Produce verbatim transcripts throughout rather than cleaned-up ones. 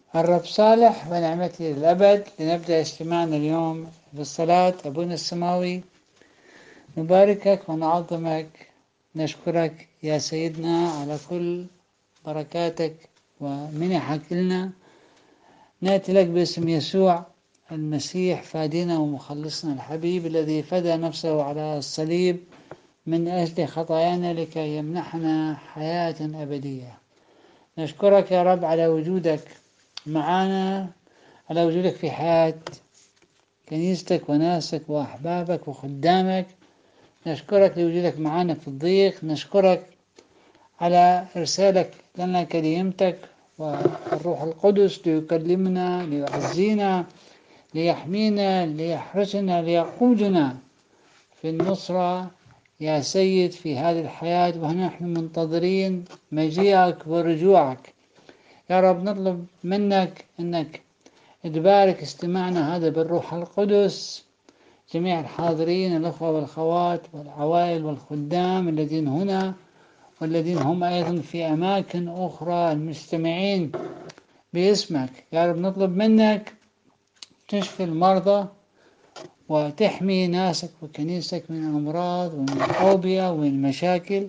الرب صالح ونعمته للأبد. لنبدأ اجتماعنا اليوم بالصلاة. أبونا السماوي، نباركك ونعظمك، نشكرك يا سيدنا على كل بركاتك ومنحك لنا. نأتي لك باسم يسوع المسيح فادينا ومخلصنا الحبيب الذي فدى نفسه على الصليب من أجل خطايانا لكي يمنحنا حياة أبدية. نشكرك يا رب على وجودك معنا، على وجودك في حياة كنيستك وناسك وأحبابك وخدامك. نشكرك لوجودك معنا في الضيق. نشكرك على إرسالك لنا كلمتك والروح القدس ليكلمنا، ليعزينا، ليحمينا، ليحرسنا، ليقودنا في النصرة يا سيد في هذه الحياة، ونحن منتظرين مجيئك ورجوعك. يا رب نطلب منك أنك تبارك استماعنا هذا بالروح القدس، جميع الحاضرين الأخوة والأخوات والعوائل والخدام الذين هنا والذين هم أيضا في أماكن أخرى المستمعين باسمك. يا رب نطلب منك تشفي المرضى وتحمي ناسك وكنيسك من أمراض ومن أوبئة ومن مشاكل.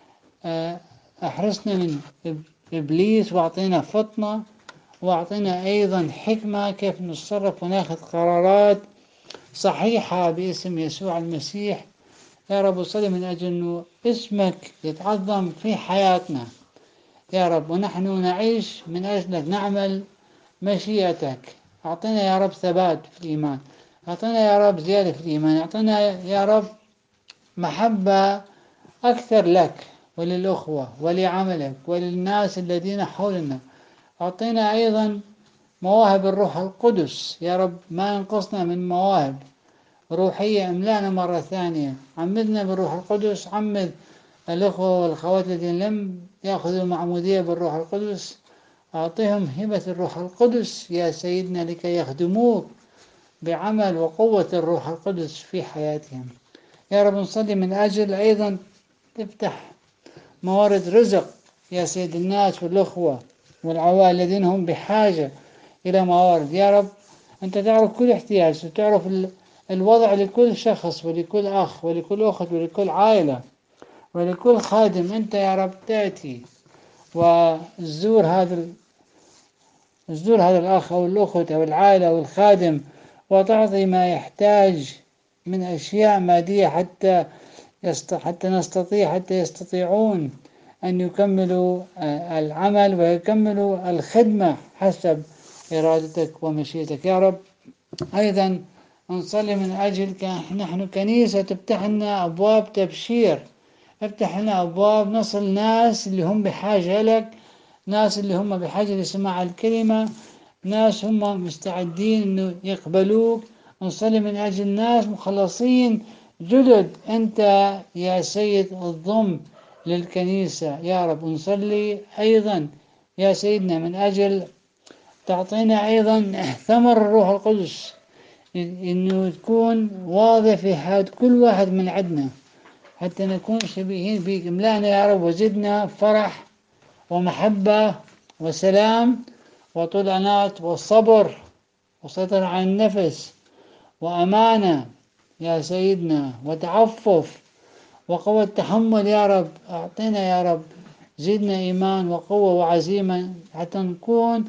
أحرسنا من إبليس واعطينا فطنة، واعطينا أيضا حكمة كيف نتصرف وناخذ قرارات صحيحة باسم يسوع المسيح. يا رب أصلي من أجل أنه اسمك يتعظم في حياتنا يا رب، ونحن نعيش من أجلك، نعمل مشيئتك. أعطينا يا رب ثبات في الإيمان، أعطينا يا رب زيادة في الإيمان، أعطينا يا رب محبة أكثر لك وللأخوة ولعملك وللناس الذين حولنا. أعطينا أيضا مواهب الروح القدس يا رب، ما ينقصنا من مواهب روحية. املانا مرة ثانية، عمدنا بالروح القدس، عمد الأخوة والأخوات الذين لم يأخذوا معمودية بالروح القدس، أعطيهم هبة الروح القدس يا سيدنا لكي يخدموك بعمل وقوة الروح القدس في حياتهم. يا رب نصلي من أجل أيضا تفتح موارد رزق يا سيد الناس والأخوة والعوائل الذين هم بحاجة إلى موارد. يا رب أنت تعرف كل احتياج، وتعرف الوضع لكل شخص ولكل أخ ولكل أخت ولكل عائلة ولكل خادم. أنت يا رب تأتي وزور هذا زور هذا الأخ أو الأخت أو العائلة أو الخادم، وتعطي ما يحتاج من أشياء مادية حتى يست... حتى نستطيع حتى يستطيعون أن يكملوا العمل ويكملوا الخدمة حسب إرادتك ومشيئتك. يا رب أيضا نصلي من أجل نحن كنيسة تفتح لنا أبواب تبشير، افتح لنا أبواب نصل ناس اللي هم بحاجة لك، ناس اللي هم بحاجة لسماع الكلمة، ناس هم مستعدين أنه يقبلوك. نصلي من أجل ناس مخلصين جدد أنت يا سيد الضم للكنيسة. يا رب نصلي أيضا يا سيدنا من أجل تعطينا أيضا ثمر الروح القدس، إنه تكون واضح في حياة كل واحد من عندنا حتى نكون شبيهين بيك. املأنا يا رب وزدنا فرح ومحبة وسلام وطول أنات وصبر وسيطرة على النفس وأمانة يا سيدنا وتعفف وقوة تحمل. يا رب أعطينا يا رب، زدنا إيمان وقوة وعزيمة حتى نكون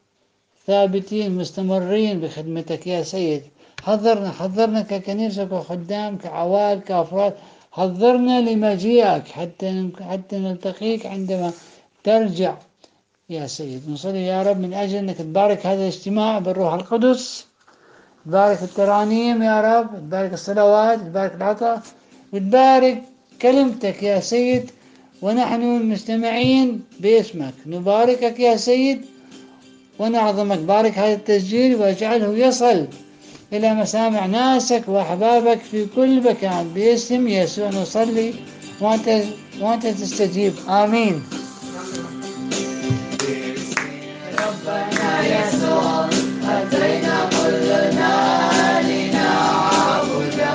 ثابتين مستمرين بخدمتك يا سيد. حضرنا حضرنا ككنيسة وخدام كعوائل كأفراد، حضرنا لمجيئك حتى حتى نلتقيك عندما ترجع يا سيد. نصلي يا رب من أجل أنك تبارك هذا الاجتماع بالروح القدس، تبارك الترانيم يا رب، تبارك الصلوات، تبارك العطاء، وتبارك كلمتك يا سيد. ونحن مستمعين باسمك نباركك يا سيد ونعظمك. بارك هذا التسجيل واجعله يصل إلى مسامع ناسك وأحبابك في كل مكان باسم يسوع نصلي وأنت وأنت تستجيب. آمين. ربنا يسوع أتينا كلنا لنعبدك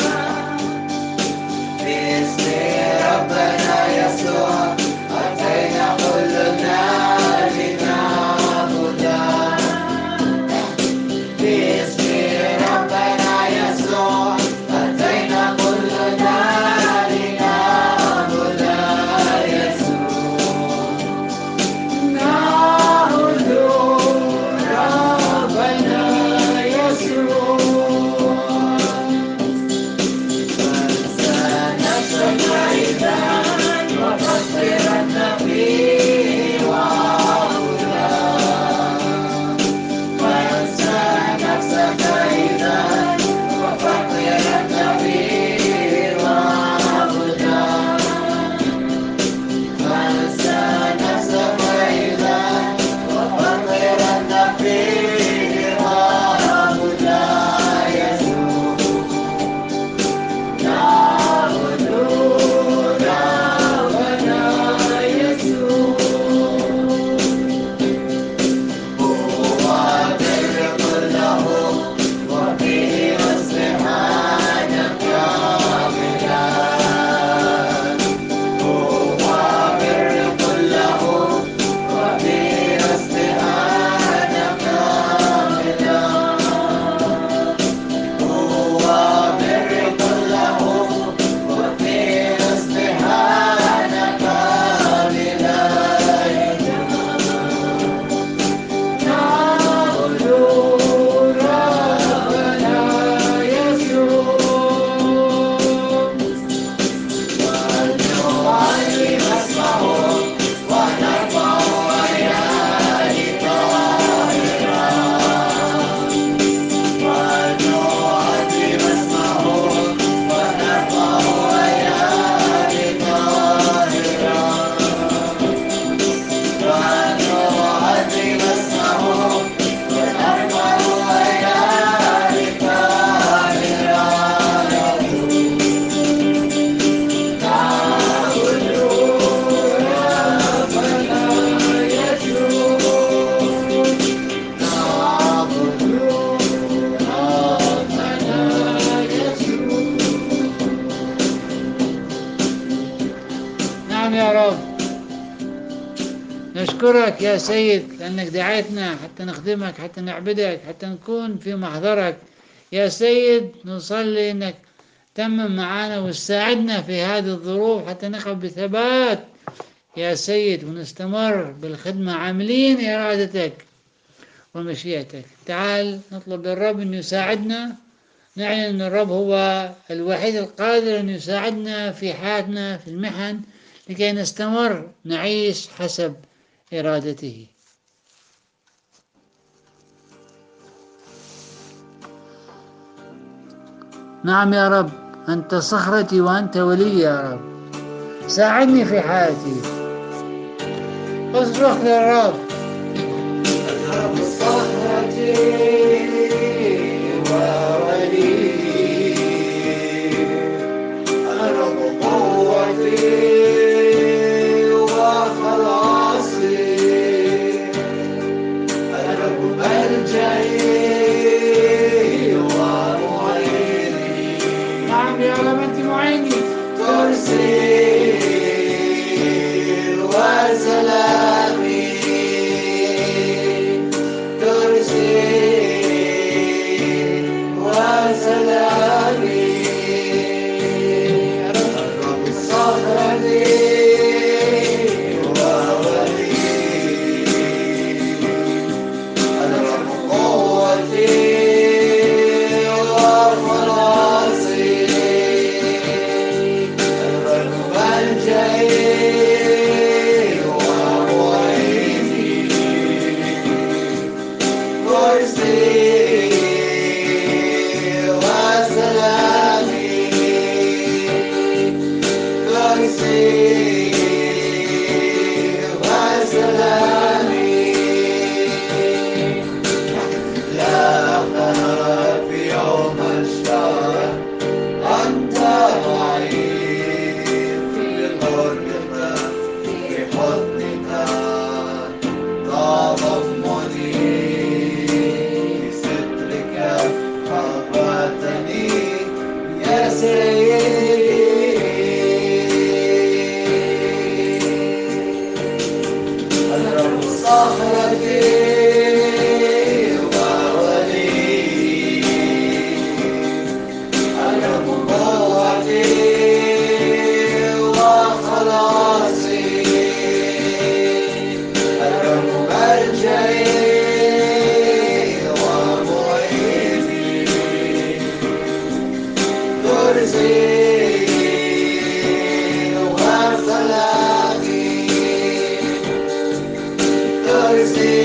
باسم ربنا يسوع أتينا كلنا لنعبدك نشكرك يا سيد لأنك دعيتنا حتى نخدمك، حتى نعبدك، حتى نكون في محضرك يا سيد. نصلي أنك تمم معنا وتساعدنا في هذه الظروف حتى نقف بثبات يا سيد، ونستمر بالخدمة عاملين إرادتك ومشيئتك. تعال نطلب للرب أن يساعدنا، نعلن أن الرب هو الوحيد القادر أن يساعدنا في حياتنا في المحن لكي نستمر نعيش حسب إرادته. نعم يا رب، أنت صخرتي وأنت ولي يا رب، ساعدني في حياتي. اصرخ للرب. الرب صخرتي وولي، الرب قوتي وخلاصي، الرب ملجئي ومعيني. نعم يا رب أنت معيني، ترسي وسلامي، ترسي وسلامي. الرب صخرتي وولي، الرب قوتي وخلاصي، الرب ملجئي ومعيني. ترسي وسلامي، ترسي وسلامي. لا أخاف يوم الشر، أنت معي في قربك، في حضنك تضمني، بسترك حفظتني يا سيدي. الرب صخرتي وولي، الرب قوتي وخلاصي، الرب ملجئي ومعيني. ترسي وسلامي، ترسي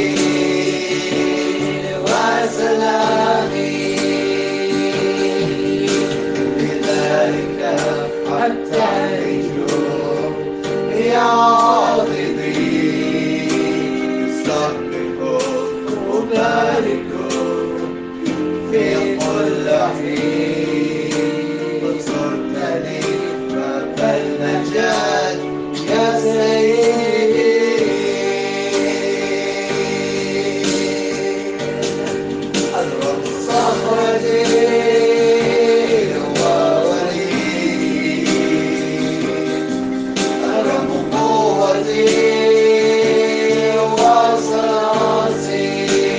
وسلامي. لذلك حتى النجوم يعظني، سبحوا وباركوا في كل حين. صرتني باب النجاة يا سيدي. الرب صخرتي وولي، الرب قوتي وصراصي،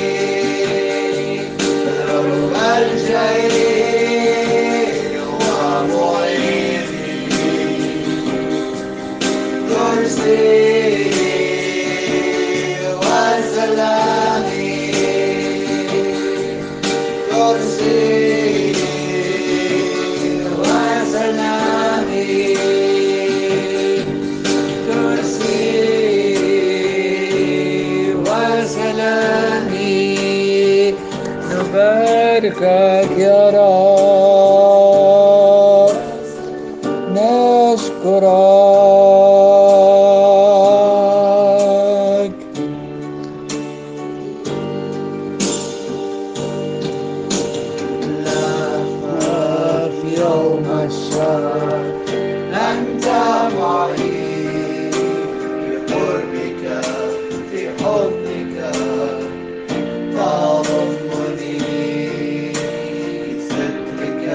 الرب ملجئي ومعيني. ترسي وسلامي، ترسي وسلامي، ترسي وسلامي. نباركك يا رب، نشكرك. لا أخاف يوم الشر، أنت معي في قربك، في حضنك تضمني، سترك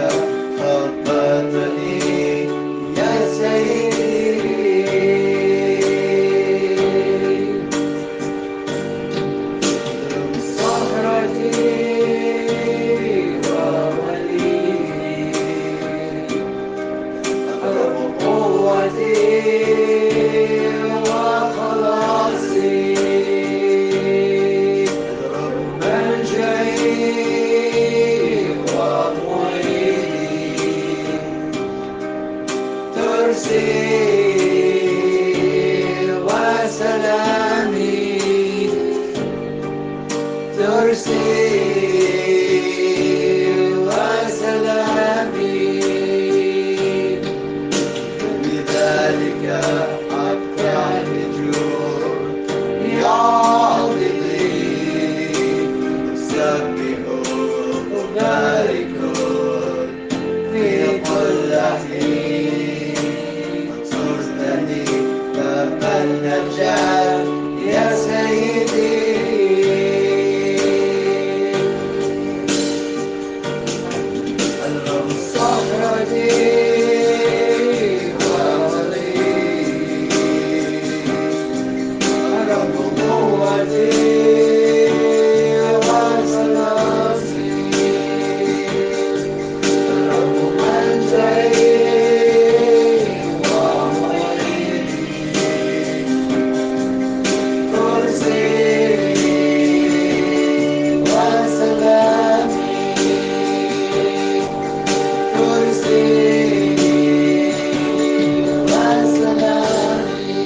ترسي وسلامي لذلك حتى النجوم يعظني سبحوا وباركوا في كل حين صرتني باب النجاة يا سيدي الرب صخرتي وولي الرب قوتي وسلامي الرب منجئي ومعيني كرسي وسلامي كرسي وسلامي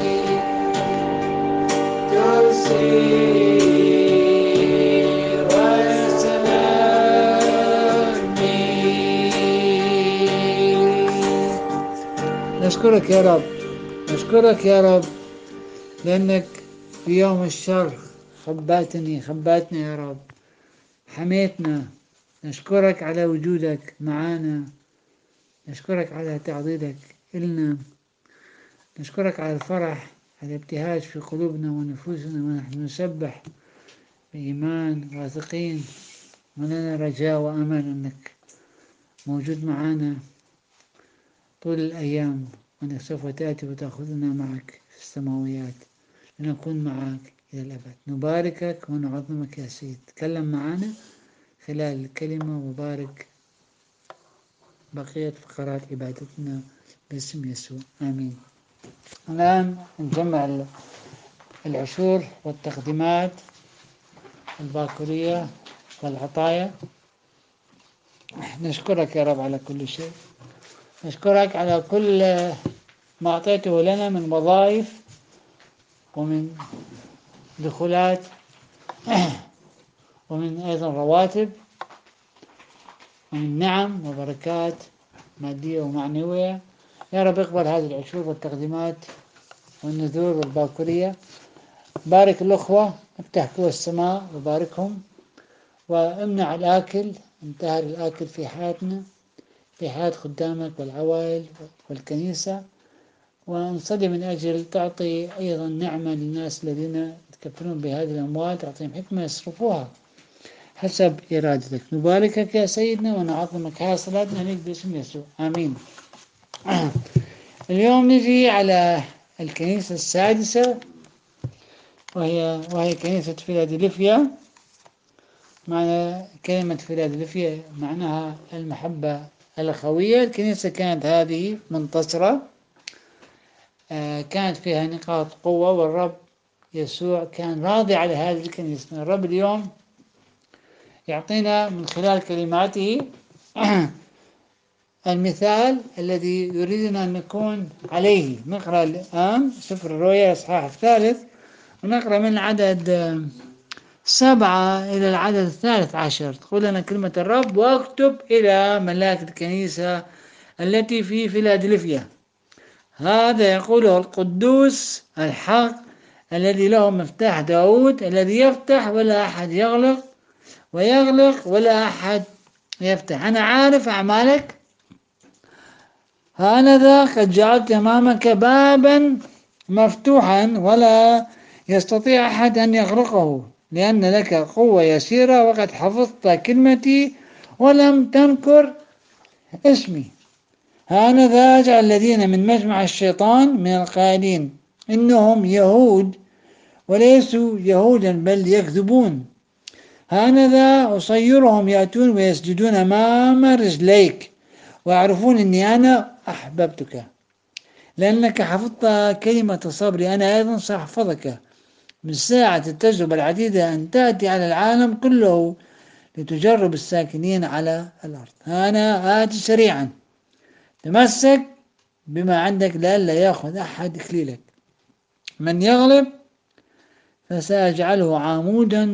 كرسي وسلامي. نشكرك يا رب، نشكرك يا رب لأنك في يوم الشر خباتني خباتنا يا رب، حميتنا. نشكرك على وجودك معانا، نشكرك على تعضيدك إلنا، نشكرك على الفرح، على الابتهاج في قلوبنا ونفوسنا ونحن نسبح بإيمان واثقين ولنا رجاء وأمل أنك موجود معنا طول الأيام، وأنك سوف تأتي وتأخذنا معك في السماويات لنكون معك إلى الأبد. نباركك ونعظمك يا سيد، تكلم معنا خلال الكلمة وبارك بقية فقرات عبادتنا باسم يسوع، آمين. الآن نجمع العشور والتقديمات الباكورية والعطايا. نشكرك يا رب على كل شيء، نشكرك على كل ما أعطيته لنا من وظائف ومن دخولات ومن أيضا رواتب ومن نعم وبركات مادية ومعنوية. يا رب اقبل هذه العشور والتقديمات والنذور والباكورية. بارك الأخوة، افتح قوى السماء وباركهم، وامنع الآكل، انتهر الآكل في حياتنا، في حياة خدامك والعوائل والكنيسة. ونصلي من أجل تعطي أيضا نعمة للناس الذين يتكفلون بهذه الأموال، تعطيهم حكمة يصرفوها حسب إرادتك. نباركك يا سيدنا ونعظمك. هذه صلاتنا لك باسم يسوع، آمين. اليوم نجي على الكنيسة السادسة، وهي وهي كنيسة فيلادلفيا. معنى كلمة فيلادلفيا معناها المحبة الأخوية. الكنيسة كانت هذه منتصرة، كانت فيها نقاط قوة، والرب يسوع كان راضي على هذه الكنيسة. الرب اليوم يعطينا من خلال كلماته المثال الذي يريدنا أن نكون عليه. نقرأ الآن سفر الرؤيا الإصحاح الثالث، ونقرأ من العدد سبعة إلى العدد الثالث عشر. تقول لنا كلمة الرب: واكتب إلى ملاك الكنيسة التي في فيلادلفيا، هذا يقوله القدوس الحق الذي له مفتاح داود، الذي يفتح ولا أحد يغلق، ويغلق ولا أحد يفتح. أنا عارف أعمالك، هانذا قد جعلت أمامك بابا مفتوحا ولا يستطيع أحد أن يغلقه، لأن لك قوة يسيرة، وقد حفظت كلمتي ولم تنكر اسمي. هانذا أجعل الذين من مجمع الشيطان من القائلين إنهم يهود وليسوا يهودا بل يكذبون، هانذا أصيرهم يأتون ويسجدون أمام رجليك ويعرفون أني أنا أحببتك، لأنك حفظت كلمة صبري، أنا أيضا سأحفظك من ساعة التجربة العديدة أن تأتي على العالم كله لتجرب الساكنين على الأرض. أنا آتي سريعا، تمسك بما عندك لئلا يأخذ أحد إكليلك. من يغلب فسأجعله عمودا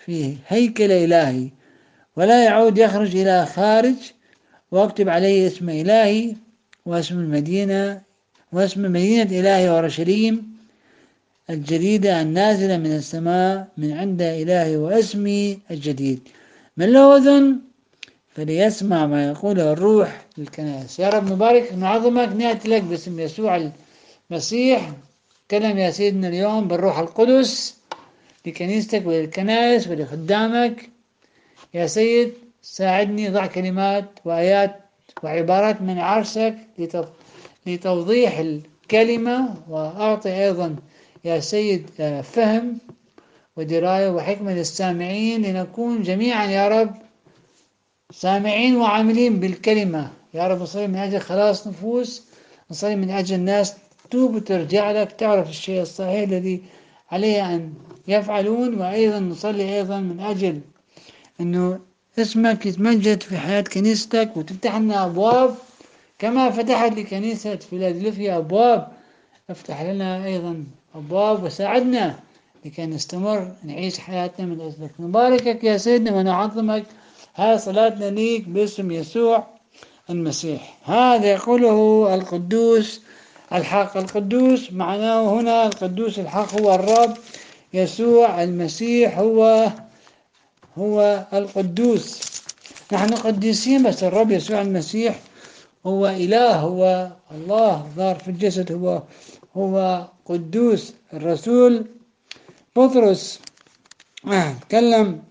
في هيكل إلهي، ولا يعود يخرج إلى خارج، واكتب عليه اسم إلهي واسم المدينة واسم مدينة إلهي أورشليم الجديدة النازلة من السماء من عند إلهي واسمي الجديد. من له أذن فليسمع ما يقوله الروح للكنائس. يا رب نبارك نعظمك، نأتي لك باسم يسوع المسيح. كلم يا سيدنا اليوم بالروح القدس لكنيستك وللكنائس ولخدامك. يا سيد ساعدني، ضع كلمات وآيات وعبارات من عرشك لتوضيح الكلمة، وأعطي أيضا يا سيد فهم ودراية وحكمة للسامعين، لنكون جميعا يا رب سامعين وعاملين بالكلمة. يا رب نصلي من أجل خلاص نفوس، نصلي من أجل الناس توب وترجع لك، تعرف الشيء الصحيح الذي عليه أن يفعلون. وأيضا نصلي أيضا من أجل أنه اسمك يتمجد في حياة كنيستك، وتفتح لنا أبواب كما فتحت لكنيسة فيلادلفيا أبواب. افتح لنا أيضا أبواب وساعدنا لكي نستمر نعيش حياتنا من أجلك. نباركك يا سيدنا ونعظمك. هذا صلاتنا ليك باسم يسوع المسيح. هذا يقوله القدوس الحق. القدوس معناه هنا القدوس الحق هو الرب يسوع المسيح، هو هو القدوس. نحن قديسين، بس الرب يسوع المسيح هو إله، هو الله ظهر في الجسد، هو هو قدوس. الرسول بطرس تكلم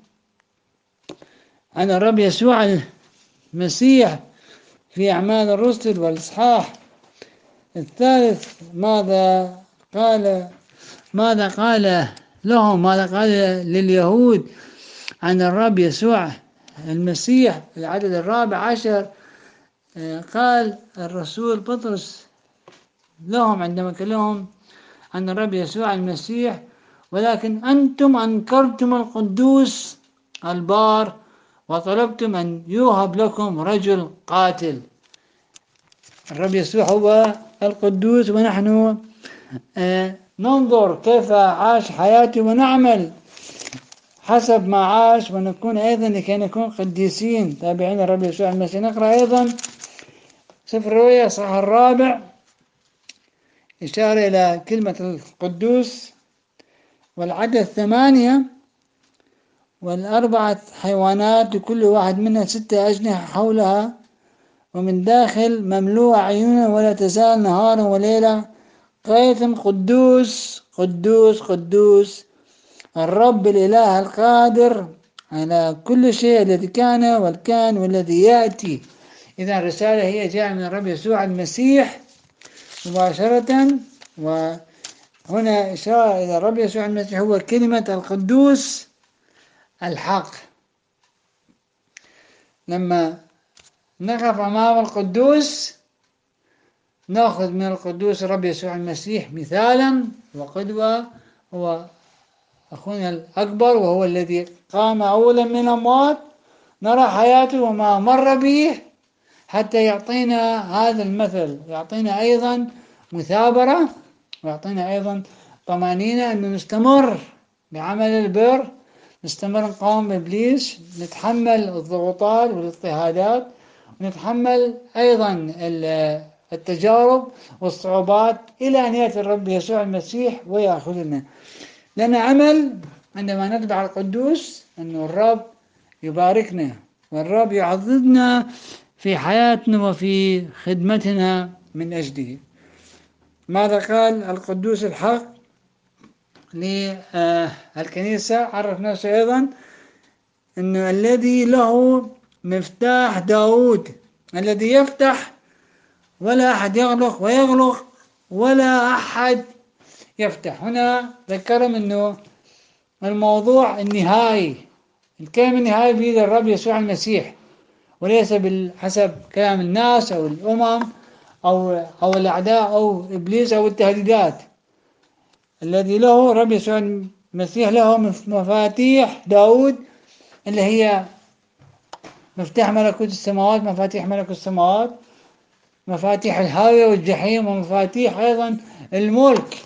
عن الرب يسوع المسيح في أعمال الرسل والإصحاح الثالث. ماذا قال ماذا قال لهم ماذا قال لليهود عن الرب يسوع المسيح؟ العدد الرابع عشر قال الرسول بطرس لهم عندما كلمهم عن الرب يسوع المسيح: ولكن أنتم أنكرتم القدوس البار وطلبتم أن يوهب لكم رجل قاتل. الرب يسوع هو القدوس، ونحن ننظر كيف عاش حياته ونعمل حسب ما عاش، ونكون أيضا لكي نكون قديسين تابعين الرب يسوع المسيح. نقرأ أيضا سفر الرؤيا صح الرابع، إشارة إلى كلمة القدوس، والعدد ثمانية: والأربعة حيوانات لكل واحد منها ستة أجنحة حولها، ومن داخل مملوء عيونا ولا تزال نهارا وليلة قائلة: قدوس قدوس قدوس الرب الإله القادر على كل شيء، الذي كان والكان والذي يأتي. إذا الرسالة هي جاء من الرب يسوع المسيح مباشرة، وهنا إشارة إلى الرب يسوع المسيح هو كلمة القدوس الحق. لما نقف أمام القدوس نأخذ من القدوس الرب يسوع المسيح مثالا وقدوة. هو أخونا الأكبر، وهو الذي قام أولا من الأموات، نرى حياته وما مر به حتى يعطينا هذا المثل، يعطينا أيضا مثابرة، ويعطينا أيضا طمأنينة أن نستمر بعمل البر، نستمر نقاوم بإبليس، نتحمل الضغوطات والاضطهادات، ونتحمل أيضا التجارب والصعوبات إلى أن يأتي الرب يسوع المسيح ويأخذنا. لنا عمل عندما نتبع القدوس أن الرب يباركنا، والرب يعضدنا في حياتنا وفي خدمتنا من أجله. ماذا قال القدوس الحق للكنيسة؟ عرف نفسه أيضا أنه الذي له مفتاح داود، الذي يفتح ولا أحد يغلق، ويغلق ولا أحد يفتح. هنا ذكرهم أنه الموضوع النهائي، الكلام النهائي بيد الرب يسوع المسيح، وليس بحسب كلام الناس أو الأمم أو أو الأعداء أو إبليس أو التهديدات. الذي له الرب يسوع المسيح له مفاتيح داود، اللي هي مفتاح ملكوت السماوات، مفاتيح ملكوت السماوات، مفاتيح الهاوية والجحيم، ومفاتيح أيضا الملك.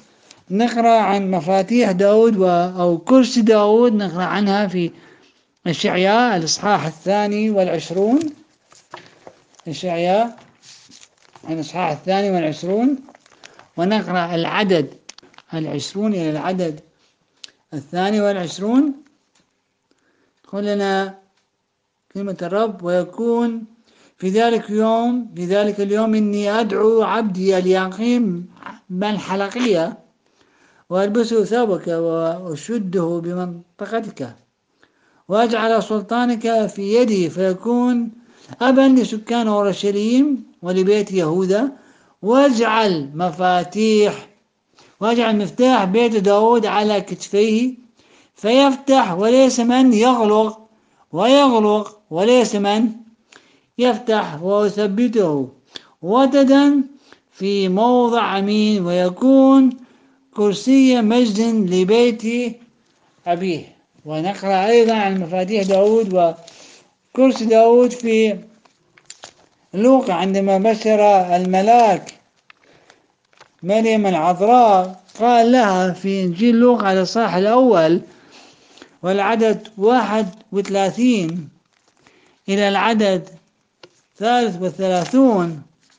نقرأ عن مفاتيح داود و... أو كرسي داود، نقرأ عنها في إشعياء الإصحاح الثاني والعشرون. إشعياء الإصحاح الثاني والعشرون، ونقرأ العدد العشرون إلى العدد الثاني والعشرون. تقول لنا كلمة الرب: ويكون في ذلك يوم في ذلك اليوم إني أدعو عبدي اليقيم بن حلقية وألبسه ثوبك وأشده بمنطقتك وأجعل سلطانك في يدي، فيكون أبا لسكان أورشليم ولبيت يهوذا، واجعل مفاتيح واجعل مفتاح بيت داود على كتفيه، فيفتح وليس من يغلق، ويغلق وليس من يفتح، وأثبته وتدا في موضع أمين، ويكون كرسي مجد لبيت أبيه. ونقرأ أيضا عن مفاتيح داود وكرسي داود في لوقا، عندما بشر الملاك مريم العذراء قال لها في إنجيل لوقا على الإصحاح الأول والعدد واحد وثلاثين إلى العدد ثالث وثلاثون،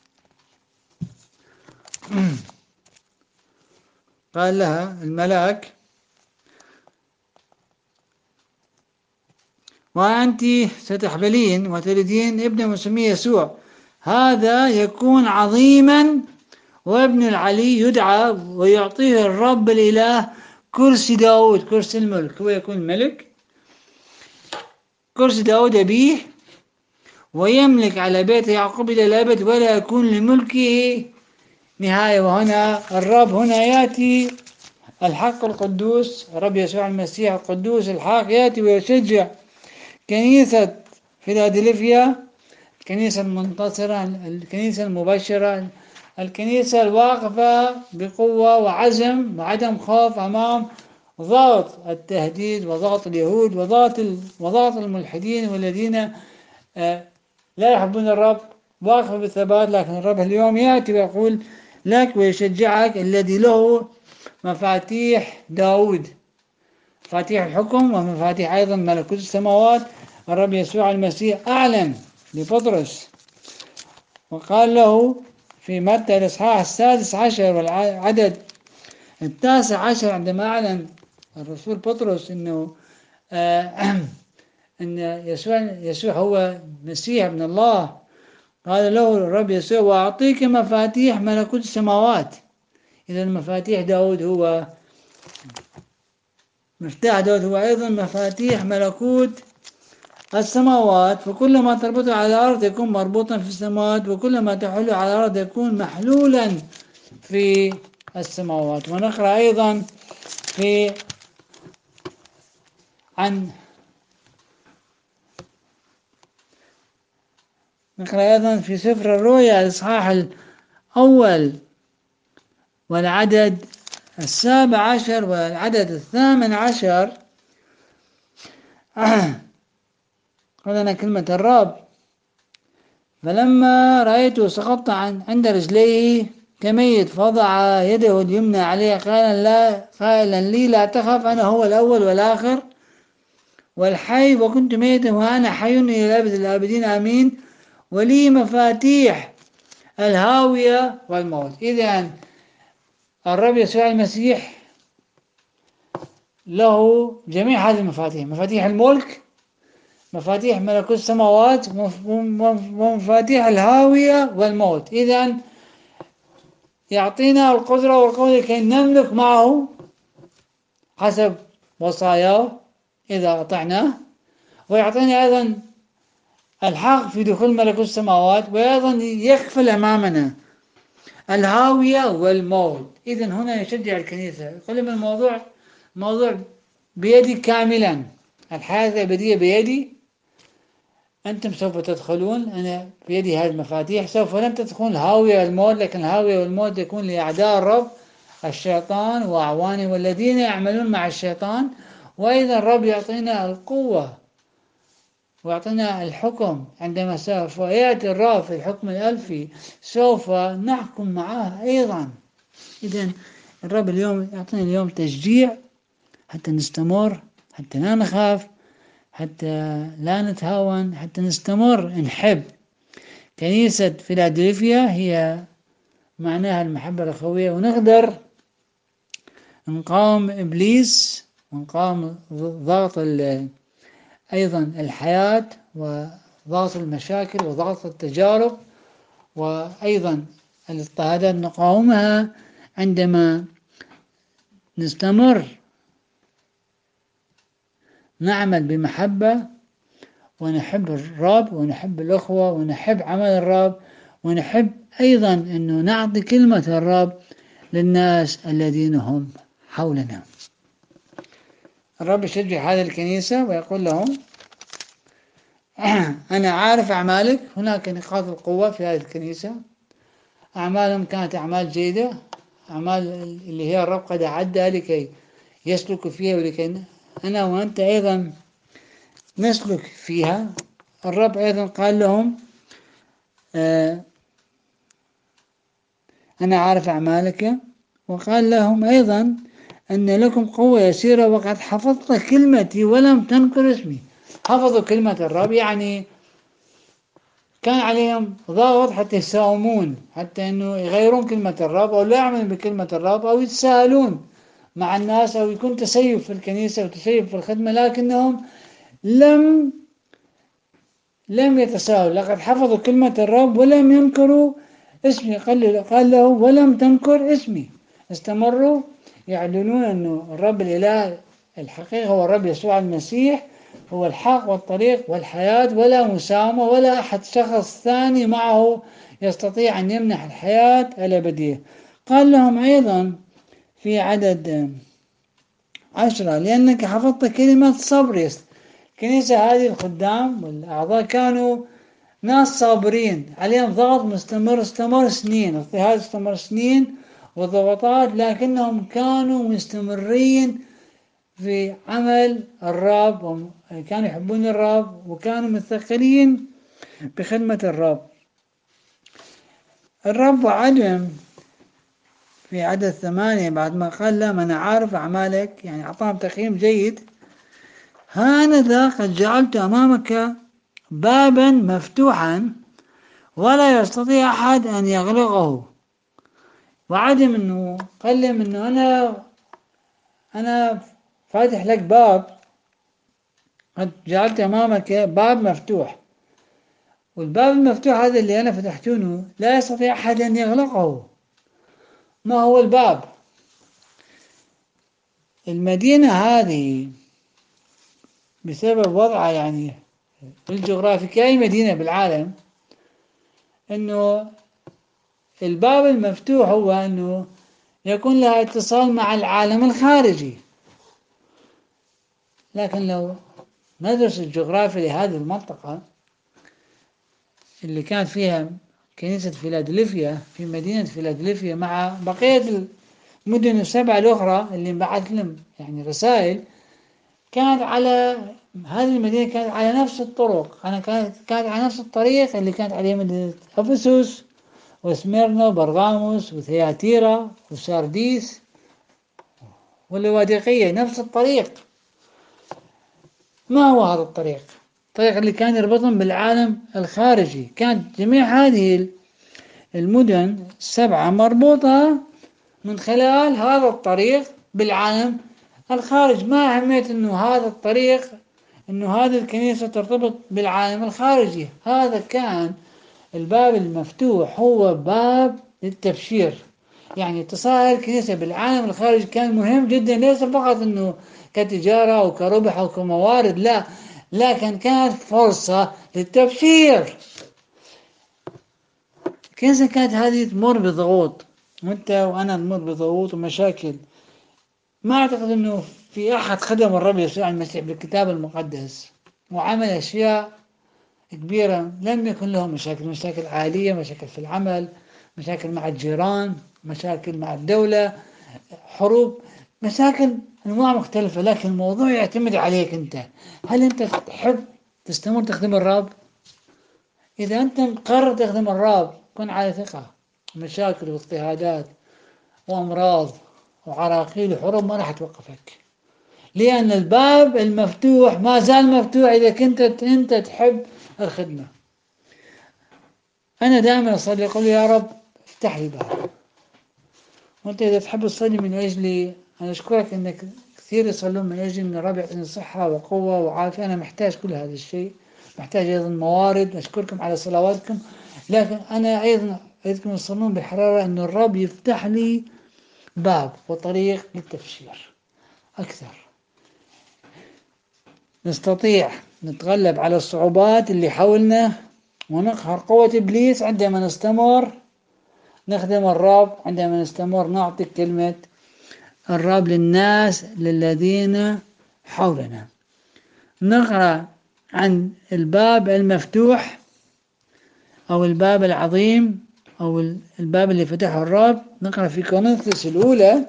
قال لها الملاك: وأنت ستحبلين وتلدين ابن مسميه يسوع، هذا يكون عظيما وابن العلي يدعى، ويعطيه الرب الإله كرسي داود، كرسي الملك، هو يكون ملك، كرسي داود أبيه، ويملك على بيت يعقوب إلى الأبد، ولا يكون لملكه نهاية. وهنا الرب هنا يأتي الحق القدوس، الرب يسوع المسيح القدوس الحق يأتي ويشجع كنيسة فيلادلفيا، الكنيسة المنتصرة، الكنيسة المبشرة، الكنيسة الواقفة بقوة وعزم وعدم خوف أمام ضغط التهديد وضغط اليهود وضغط وضغط الملحدين والذين لا يحبون الرب، واقفة بالثبات. لكن الرب اليوم يأتي ويقول لك ويشجعك: الذي له مفاتيح داود، مفاتيح الحكم ومفاتيح أيضا ملكوت السماوات. الرب يسوع المسيح أعلن لبطرس وقال له في متى الإصحاح السادس عشر والعدد التاسع عشر، عندما أعلن الرسول بطرس إنه آه أن يسوع يسوع هو مسيح ابن الله، قال له الرب يسوع: وأعطيك مفاتيح ملكوت السماوات. إذا مفاتيح داود هو مفتاح داود هو أيضا مفاتيح ملكوت السماوات، فكل ما تربطه على الأرض يكون مربوطا في السماوات، وكل ما تحله على الأرض يكون محلولا في السماوات. ونقرأ أيضا في عن نقرأ أيضا في سفر الرؤيا الإصحاح الأول والعدد السابع عشر والعدد الثامن عشر، قلنا كلمة الرب: فلما رأيته سقطت عن عند رجليه كميت، فوضع يده اليمنى عليه قائلا لا قائلا لي لا تخف، أنا هو الأول والآخر والحي، وكنت ميتا وأنا حي إلى الأبد الآبدين آمين، ولي مفاتيح الهاوية والموت. إذن الرب يسوع المسيح له جميع هذه المفاتيح: مفاتيح الملك، مفاتيح ملكوت السماوات، ومفاتيح الهاوية والموت. إذن يعطينا القدرة والقوة لكي نملك معه حسب وصاياه إذا أطعناه، ويعطينا أيضا الحق في دخول ملكوت السماوات، وأيضا يقفل أمامنا الهاوية والموت. إذن هنا يشجع الكنيسة، يقول لهم الموضوع موضوع بيدي كاملا، الحياة الأبدية بيدي، أنتم سوف تدخلون، أنا بيدي هذه المفاتيح، سوف لن تدخلون الهاوية والموت، لكن الهاوية والموت يكون لأعداء الرب الشيطان وأعوانه والذين يعملون مع الشيطان. وأيضا الرب يعطينا القوة ويعطينا الحكم، عندما سوف يأتي الرب في الحكم الألفي سوف نحكم معه أيضا. إذن الرب اليوم يعطينا اليوم تشجيع حتى نستمر، حتى لا نخاف، حتى لا نتهاون، حتى نستمر نحب. كنيسة فيلادلفيا هي معناها المحبة الأخوية، ونقدر نقاوم إبليس ونقاوم ضغط أيضا الحياة وضغط المشاكل وضغط التجارب وأيضا الاضطهادات، نقاومها عندما نستمر نعمل بمحبة ونحب الرب ونحب الأخوة ونحب عمل الرب، ونحب أيضا أنه نعطي كلمة الرب للناس الذين هم حولنا. الرب يشجع هذه الكنيسة ويقول لهم أنا عارف أعمالك. هناك نقاط القوة في هذه الكنيسة، أعمالهم كانت أعمال جيدة، أعمال اللي هي الرب قد أعدها لكي يسلك فيها ولكي أنا وأنت أيضا نسلك فيها. الرب أيضا قال لهم آه أنا عارف أعمالك، وقال لهم أيضا أن لكم قوة يسيرة وقد حفظت كلمتي ولم تنكر اسمي. حفظوا كلمة الرب، يعني كان عليهم ضغط حتى يساومون، حتى أنه يغيرون كلمة الرب أو لا يعملون بكلمة الرب أو يتساهلون مع الناس أو يكون تسيب في الكنيسة وتسيب في الخدمة، لكنهم لم لم يتساهلوا، لقد حفظوا كلمة الرب ولم ينكروا اسمي. قال قال له ولم تنكر اسمي. استمروا يعلنون أنه الرب الإله الحقيقي هو الرب يسوع المسيح، هو الحق والطريق والحياة، ولا مساومة ولا أحد شخص ثاني معه يستطيع أن يمنح الحياة الأبدية. قال لهم أيضا في عدد عشرة لأنك حفظت كلمة صبري. الكنيسة هذه الخدام والأعضاء كانوا ناس صابرين، عليهم ضغط مستمر استمر سنين، اضطهاد استمر سنين وضغوطات، لكنهم كانوا مستمرين في عمل الرب، كانوا يحبون الرب وكانوا مثقلين بخدمة الرب. الرب وعدهم في عدد ثمانية بعد ما قال لهم أنا عارف أعمالك، يعني أعطاهم تقييم جيد. هانذا قد جعلت أمامك بابا مفتوحا ولا يستطيع أحد أن يغلقه. وعدم أنه قال لهم أنه أنا أنا فاتح لك باب، قد جعلت أمامك باب مفتوح، والباب المفتوح هذا اللي أنا فتحتونه لا يستطيع أحد أن يغلقه. ما هو الباب؟ المدينة هذه بسبب وضعها يعني الجغرافي كأي مدينة بالعالم، أنه الباب المفتوح هو أنه يكون لها اتصال مع العالم الخارجي. لكن لو ندرس الجغرافيا لهذه المنطقة اللي كانت فيها كنيسة فيلادلفيا في مدينة فيلادلفيا مع بقية المدن السبعة الأخرى اللي بعث لهم يعني رسائل، كانت على هذه المدينة كانت على نفس الطرق. أنا كانت كانت على نفس الطريق اللي كانت عليه مدينة أفسس وسميرنا وبرغاموس وثياتيرا وسارديس واللاوديقية، نفس الطريق. ما هو هذا الطريق؟ الطريق اللي كان يربطهم بالعالم الخارجي. كانت جميع هذه المدن السبعة مربوطة من خلال هذا الطريق بالعالم الخارج. ما أهمية أنه هذا الطريق أنه هذه الكنيسة ترتبط بالعالم الخارجي؟ هذا كان الباب المفتوح، هو باب للتبشير. يعني اتصال الكنيسة بالعالم الخارجي كان مهم جدا، ليس فقط أنه كتجارة أو كربح أو كموارد، لا، لكن كانت فرصة للتبشير. الكنيسة كانت هذه تمر بضغوط، وانت وانا نمر بضغوط ومشاكل. ما اعتقد انه في احد خدم الرب يسوع المسيح بالكتاب المقدس وعمل اشياء كبيرة لم يكن له مشاكل، مشاكل عائلية، مشاكل في العمل، مشاكل مع الجيران، مشاكل مع الدولة، حروب، مشاكل انواع مختلفة. لكن الموضوع يعتمد عليك انت. هل انت تحب تستمر تخدم الرب؟ اذا انت مقرر تخدم الرب كن على ثقة. مشاكل واضطهادات وامراض وعراقيل وحروب ما راح توقفك، لأن الباب المفتوح ما زال مفتوح إذا كنت أنت تحب الخدمة. أنا دائما أصلي أقول يا رب افتح لي باب، وأنت إذا تحب تصلي من أجلي أنا أشكرك أنك كثير يصلون من أجلي، من الرب يعطيني صحة وقوة وعافية. أنا محتاج كل هذا الشيء، محتاج أيضا موارد. أشكركم على صلواتكم، لكن أنا أيضا أريدكم تصلون بحرارة أن الرب يفتح لي باب وطريق للتبشير أكثر، نستطيع نتغلب على الصعوبات اللي حولنا ونقهر قوة إبليس عندما نستمر نخدم الرب، عندما نستمر نعطي كلمة الرب للناس للذين حولنا. نقرأ عن الباب المفتوح أو الباب العظيم أو الباب اللي فتحه الرب. نقرأ في كورنثوس الأولى،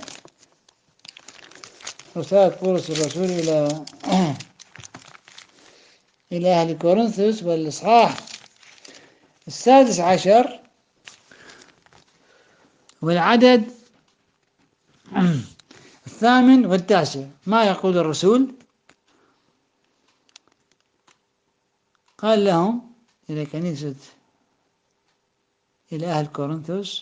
رسالة بولس الرسول إلى إلى أهل كورنثوس، والإصحاح السادس عشر والعدد الثامن والتاسع. ما يقول الرسول؟ قال لهم إلى كنيسة إلى أهل كورنثوس: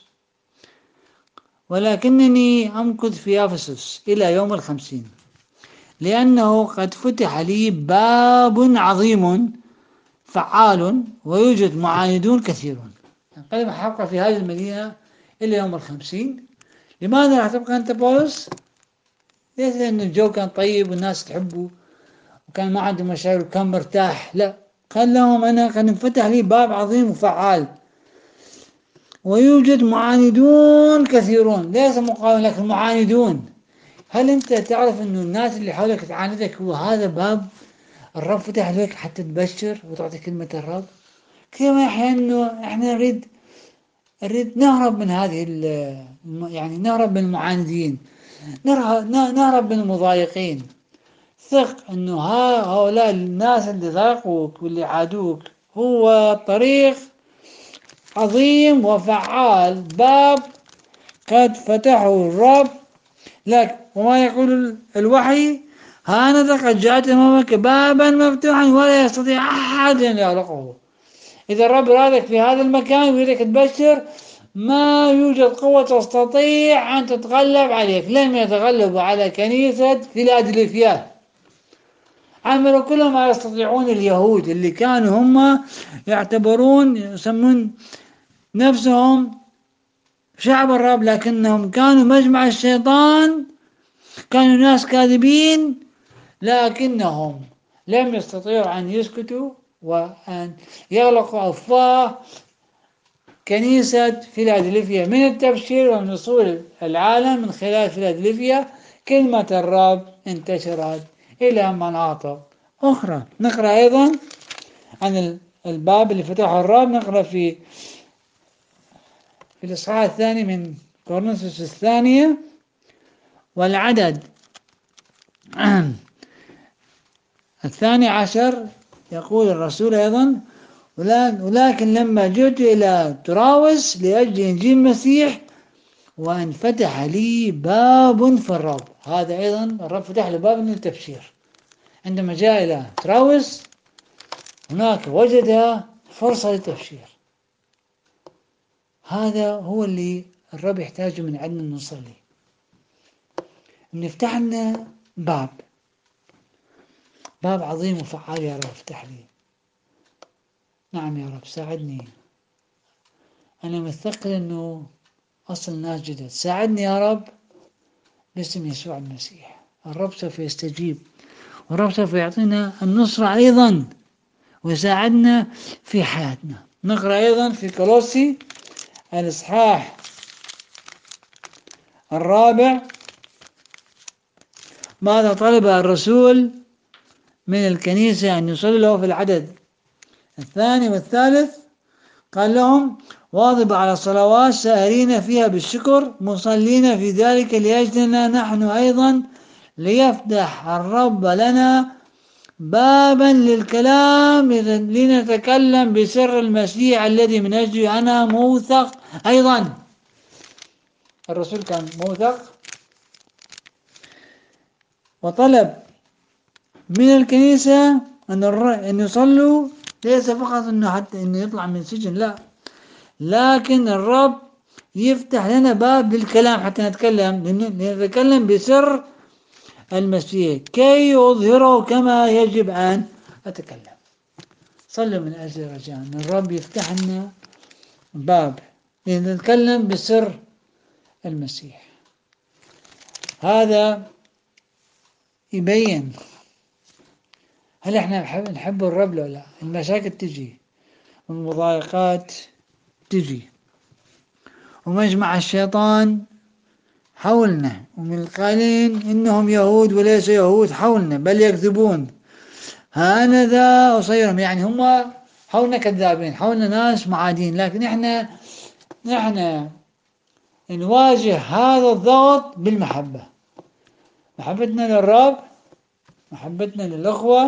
ولكنني أمكث في أفسس إلى يوم الخمسين، لأنه قد فتح لي باب عظيم فعال ويوجد معاندون كثيرون. قد حبقى في هذه المدينة إلى يوم الخمسين. لماذا راح تبقى أنت بولس؟ ليس لأن الجو كان طيب والناس تحبه وكان ما عنده مشاعر وكان مرتاح، لا، قال لهم أنا قد انفتح لي باب عظيم وفعال ويوجد معاندون كثيرون. ليس مقاوم لكن معاندون. هل أنت تعرف أن الناس اللي حولك تعاندك هو هذا باب الرب فتح لك حتى تبشر وتعطي كلمة الرب؟ كما أحيانا إحنا نريد نريد نهرب من هذه يعني نهرب من المعاندين، نهرب من المضايقين. ثق أنه هؤلاء الناس اللي ضايقوك واللي عادوك هو طريق عظيم وفعال، باب قد فتحه الرب لك. وما يقول الوحي: هانذا قد جاءت أمامك بابا مفتوحا ولا يستطيع أحد أن يغلقه. إذا الرب رادك في هذا المكان ويريدك تبشر، ما يوجد قوة تستطيع أن تتغلب عليك. لم يتغلبوا على كنيسة فيلادلفيا، عملوا كل ما يستطيعون. اليهود اللي كانوا هم يعتبرون يسمون نفسهم شعب الرب، لكنهم كانوا مجمع الشيطان، كانوا ناس كاذبين، لكنهم لم يستطيعوا أن يسكتوا وأن يغلقوا أفواه كنيسة فيلادلفيا من التبشير ومن وصول العالم. من خلال فيلادلفيا كلمة الرب انتشرت إلى مناطق أخرى. نقرأ أيضا عن الباب اللي فتحه الرب. نقرأ في في الإصحاح الثاني من كورنثوس الثانية والعدد الثاني عشر. يقول الرسول أيضا: ولكن لما جئت إلى تراوس لأجل إنجيل المسيح وانفتح لي باب في الرب. هذا أيضا الرب فتح له باب من التبشير. عندما جاء إلى تراوس هناك وجد فرصة للتبشير. هذا هو اللي الرب يحتاجه من عندنا نصلي، أن يفتح لنا باب باب عظيم وفعال. يا رب افتح لي. نعم يا رب ساعدني. أنا متثقل أنه أصل ناس جدد. ساعدني يا رب باسم يسوع المسيح. الرب سوف يستجيب، والرب سوف يعطينا النصرة أيضا ويساعدنا في حياتنا. نقرأ أيضا في كولوسي الإصحاح الرابع ماذا طلب الرسول من الكنيسة أن يصلي له في العدد الثاني والثالث. قال لهم: واظب على الصلوات سائرين فيها بالشكر مصلين في ذلك لأجلنا نحن أيضا، ليفتح الرب لنا بابا للكلام لنتكلم بسر المسيح الذي من أجله أنا موثق. أيضا الرسول كان موثق وطلب من الكنيسة أن الر... أن يصلوا، ليس فقط أنه حتى أنه يطلع من السجن، لا، لكن الرب يفتح لنا باب للكلام حتى نتكلم، نتكلم بسر المسيح كي يظهره كما يجب أن أتكلم. صلوا من أجل رجاء أن الرب يفتح لنا باب لنتكلم بسر المسيح. هذا يبين هل احنا نحب, نحب الرب لو لا. المشاكل تجي والمضايقات تجي، ومجمع الشيطان حولنا، ومن القائلين إنهم يهود وليس يهود حولنا بل يكذبون، هانذا أصيرهم، يعني هم حولنا كذابين، حولنا ناس معادين، لكن احنا نحن نواجه هذا الضغط بالمحبة، محبتنا للرب، محبتنا للأخوة،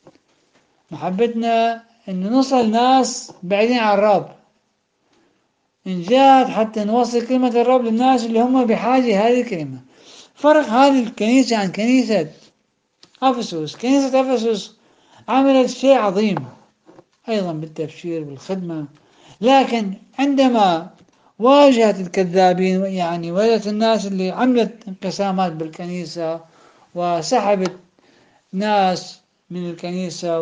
محبتنا أن نوصل ناس بعيدين عن الرب، إن جاءت حتى نوصل كلمة الرب للناس اللي هم بحاجة هذه الكلمة. فرق هذه الكنيسة عن كنيسة أفسس، كنيسة أفسس عملت شيء عظيم أيضا بالتبشير بالخدمة، لكن عندما واجهت الكذابين، يعني واجهت الناس اللي عملت انقسامات بالكنيسة وسحبت ناس من الكنيسة،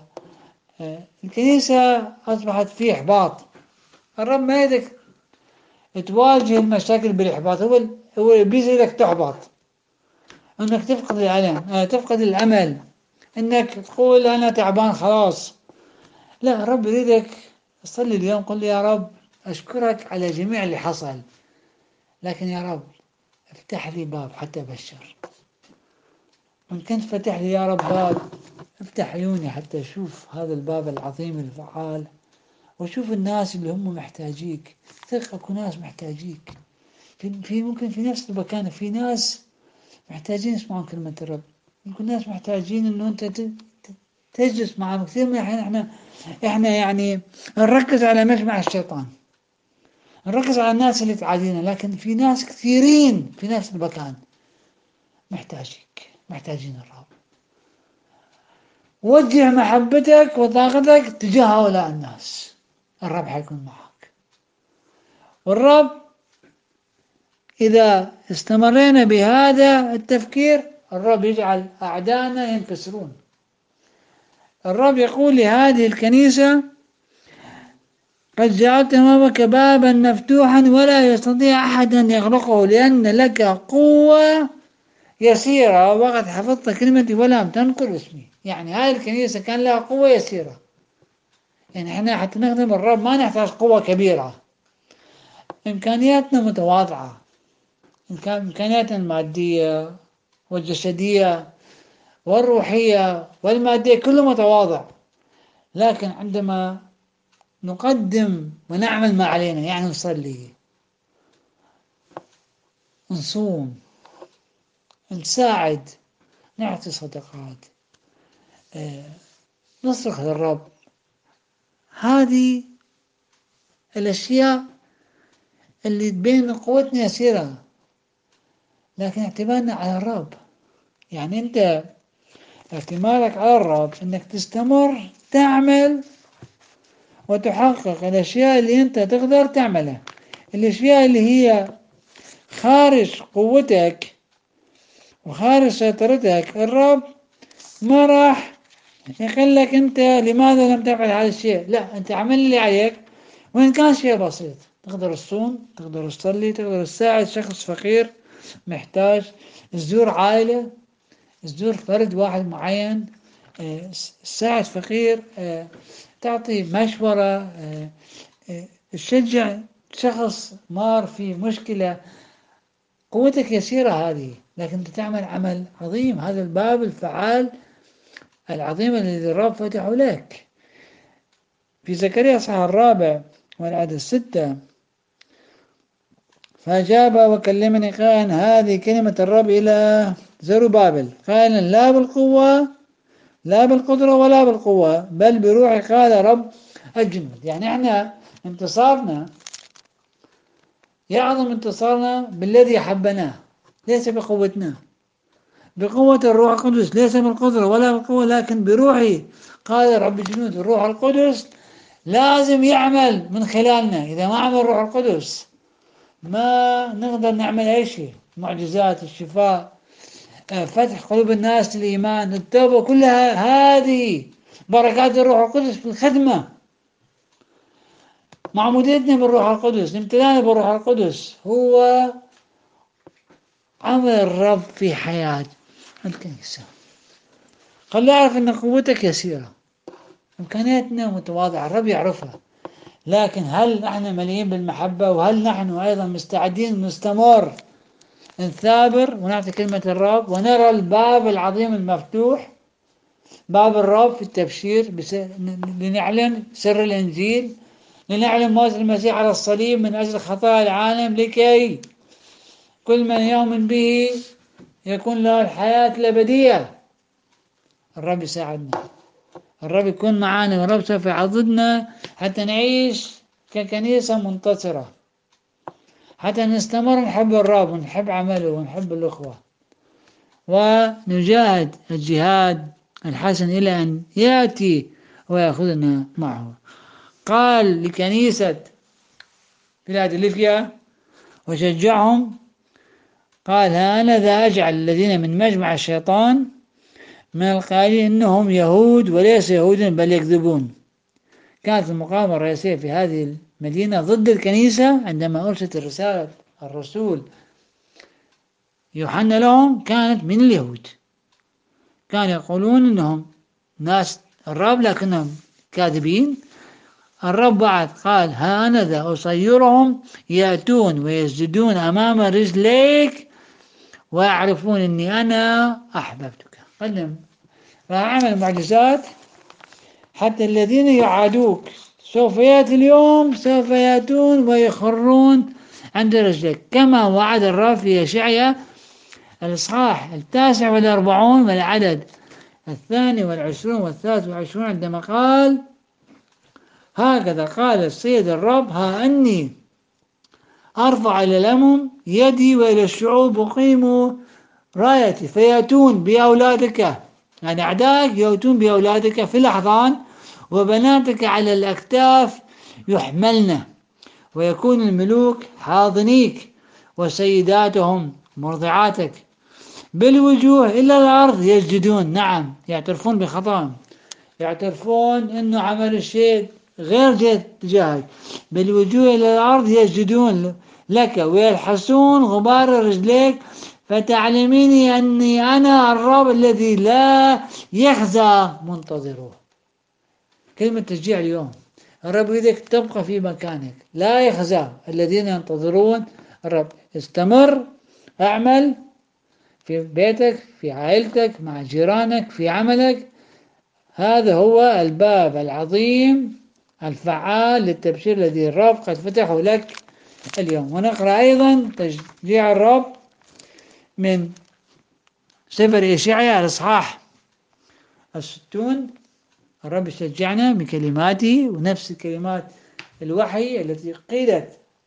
والكنيسة أصبحت في إحباط. الرب ما يدك تواجه المشاكل بالإحباط، هو هو إبليس يدك تحبط، إنك تفقد الألم، تفقد الأمل، إنك تقول أنا تعبان خلاص. لا، الرب يريدك صلي اليوم، قل لي يا رب أشكرك على جميع اللي حصل، لكن يا رب افتح لي باب حتى أبشر. إن كنت فتح لي يا رب باب، افتح عيوني حتى أشوف هذا الباب العظيم الفعال، وأشوف الناس اللي هم محتاجيك. ثق أكو ناس محتاجيك في, في ممكن في نفس المكان في ناس محتاجين يسمعون كلمة الرب، يمكن ناس محتاجين إنه أنت تجلس معهم. كثير من الأحيان إحنا إحنا يعني نركز على مجمع الشيطان، نركز على الناس اللي تعادينا، لكن في ناس كثيرين في نفس المكان محتاجيك، محتاجين الرب. وجه محبتك وطاقتك تجاه هؤلاء الناس، الرب حيكون معك. والرب إذا استمرينا بهذا التفكير، الرب يجعل أعدائنا ينكسرون. الرب يقول لهذه الكنيسة قد جعلت أمامك بابا مفتوحا ولا يستطيع أحد أن يغلقه، لأن لك قوة يسيرة وقد حفظت كلمتي ولم تنقل اسمي. يعني هذه الكنيسة كان لها قوة يسيرة، يعني احنا حتى نخدم الرب ما نحتاج قوة كبيرة، إمكانياتنا متواضعة، إمكانياتنا المادية والجسدية والروحية والمادية كله متواضع، لكن عندما نقدم ونعمل ما علينا، يعني نصلي، نصوم، نساعد، نعطي صدقات، نصرخ للرب، هذه الأشياء اللي تبين قوتنا يسيرة، لكن اعتمادنا على الرب. يعني أنت اعتمادك على الرب أنك تستمر تعمل وتحقق الأشياء اللي أنت تقدر تعملها. الأشياء اللي هي خارج قوتك وخارج سيطرتك، الرب ما راح يقول لك أنت لماذا لم تفعل هذا الشيء، لا، أنت عمل اللي عليك، وإن كان شيء بسيط، تقدر تصوم، تقدر تصلي، تقدر تساعد شخص فقير محتاج، تزور عائلة، تزور فرد واحد معين، تساعد فقير، تعطي مشورة، تشجع شخص مار في مشكلة. قوتك يسيرة هذه، لكن أنت تعمل عمل عظيم. هذا الباب الفعال العظيم الذي الرب فتحه لك. في زكريا صح الرابع والعدد الستة، فأجاب وكلمني قائلا هذه كلمة الرب إلى زربابل قائلا لا بالقوة لا بالقدرة ولا بالقوة بل بروحي قال رب الجنود. يعني احنا انتصارنا يعظم انتصارنا بالذي أحبناه، ليس بقوتنا، بقوة الروح القدس، ليس بالقدرة ولا بالقوة لكن بروحي. قال رب الجنود الروح القدس لازم يعمل من خلالنا. إذا ما عمل الروح القدس ما نقدر نعمل أي شيء. معجزات، الشفاء، فتح قلوب الناس للإيمان، التوبة، كلها هذه بركات الروح القدس في الخدمة. معموديتنا بالروح القدس، امتلانا بالروح القدس هو عمل الرب في حياة الكنيسة. خلي أعرف أن قوتك يسيرة، إمكانياتنا متواضعة، الرب يعرفها، لكن هل نحن مليئين بالمحبة؟ وهل نحن أيضا مستعدين نستمر نثابر ونعطي كلمة الرب ونرى الباب العظيم المفتوح، باب الرب في التبشير، بس... لنعلن سر الإنجيل، لنعلن موت المسيح على الصليب من أجل خطايا العالم، لكي كل من يؤمن به يكون له الحياة الأبدية. الرب يساعدنا، الرب يكون معنا، والرب سوف يعضدنا حتى نعيش ككنيسة منتصرة، حتى نستمر نحب الرب ونحب عمله ونحب الأخوة، ونجاهد الجهاد الحسن إلى أن يأتي ويأخذنا معه. قال لكنيسة فيلادلفيا وشجعهم، قال ها أنا ذا أجعل الذين من مجمع الشيطان من القائلين إنهم يهود وليس يهود بل يكذبون. كانت المقاومة الرئيسية في هذه المدينة ضد الكنيسة عندما أرسلت الرسالة الرسول يوحنا لهم كانت من اليهود. كانوا يقولون إنهم ناس الرب لكنهم كاذبين. الرب بعد قال ها أنا ذا أصيرهم يأتون ويسجدون أمام رجليك ويعرفون أني أنا أحببتك. قدم راح أعمل معجزات حتى الذين يعادوك سوف يأتي اليوم، سوف يأتون ويخرون عند رجلك، كما وعد الرب في يشعيا الإصحاح التاسع والأربعون والعدد الثاني والعشرون والثالث والعشرون، عندما قال هكذا قال السيد الرب ها أني أرفع إلى الأمم يدي وإلى الشعوب أقيم رايتي فيأتون بأولادك، يعني أعدائك يأتون بأولادك في الأحضان وبناتك على الأكتاف يحملن، ويكون الملوك حاضنيك وسيداتهم مرضعاتك، بالوجوه إلى الأرض يسجدون. نعم، يعترفون بخطأهم، يعترفون أنه عمل الشيء غير جيد تجاهك. بالوجوه إلى الأرض يسجدون لك ويلحسون غبار رجليك فتعلميني أني أنا الرب الذي لا يخزى منتظره. كلمة تشجيع اليوم، الرب يريدك تبقى في مكانك، لا يخزى الذين ينتظرون الرب. استمر، اعمل في بيتك، في عائلتك، مع جيرانك، في عملك. هذا هو الباب العظيم الفعال للتبشير الذي الرب قد فتحه لك اليوم. ونقرأ أيضا تشجيع الرب من سفر إشعياء الإصحاح الستون. الرب يشجعنا بكلماته ونفس كلمات الوحي التي قيلت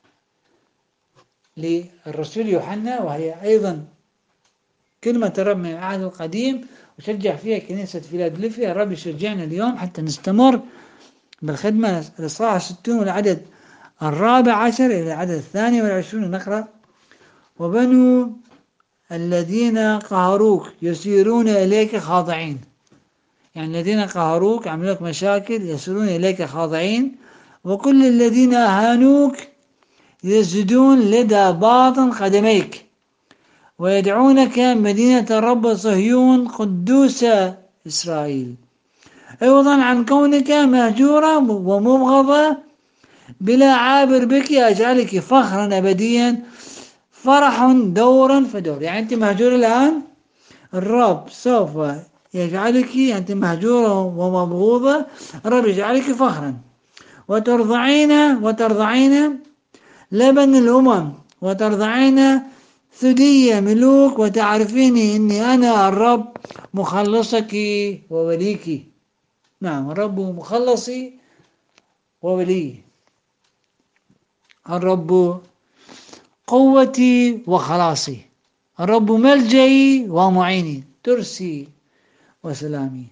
للرسول يوحنا، وهي أيضا كلمة الرب من العهد القديم وشجع فيها كنيسة فيلادلفيا. الرب يشجعنا اليوم حتى نستمر بالخدمة. الإصحاح الستون والعدد الرابع عشر إلى العدد الثاني والعشرون نقرأ: وبنو الذين قهروك يسيرون إليك خاضعين، يعني الذين قهروك عملوا لك مشاكل يسيرون إليك خاضعين، وكل الذين أهانوك يسجدون لدى باطن قدميك، ويدعونك مدينة الرب صهيون قدوس إسرائيل. عوضا عن كونك مهجورة ومبغضة بلا عابر بك أجعلك فخرا أبديا فرح دورا فدور. يعني أنت مهجورة الآن، الرب سوف يجعلك، أنت مهجورة ومبغوضة، الرب يجعلك فخرا وترضعين وترضعين لبن الأمم وترضعين ثدي ملوك، وتعرفين إني أنا الرب مخلصك ووليك. نعم، الرب مخلصي وولي، الرب قوتي وخلاصي، الرب ملجئي ومعيني، ترسي وسلامي.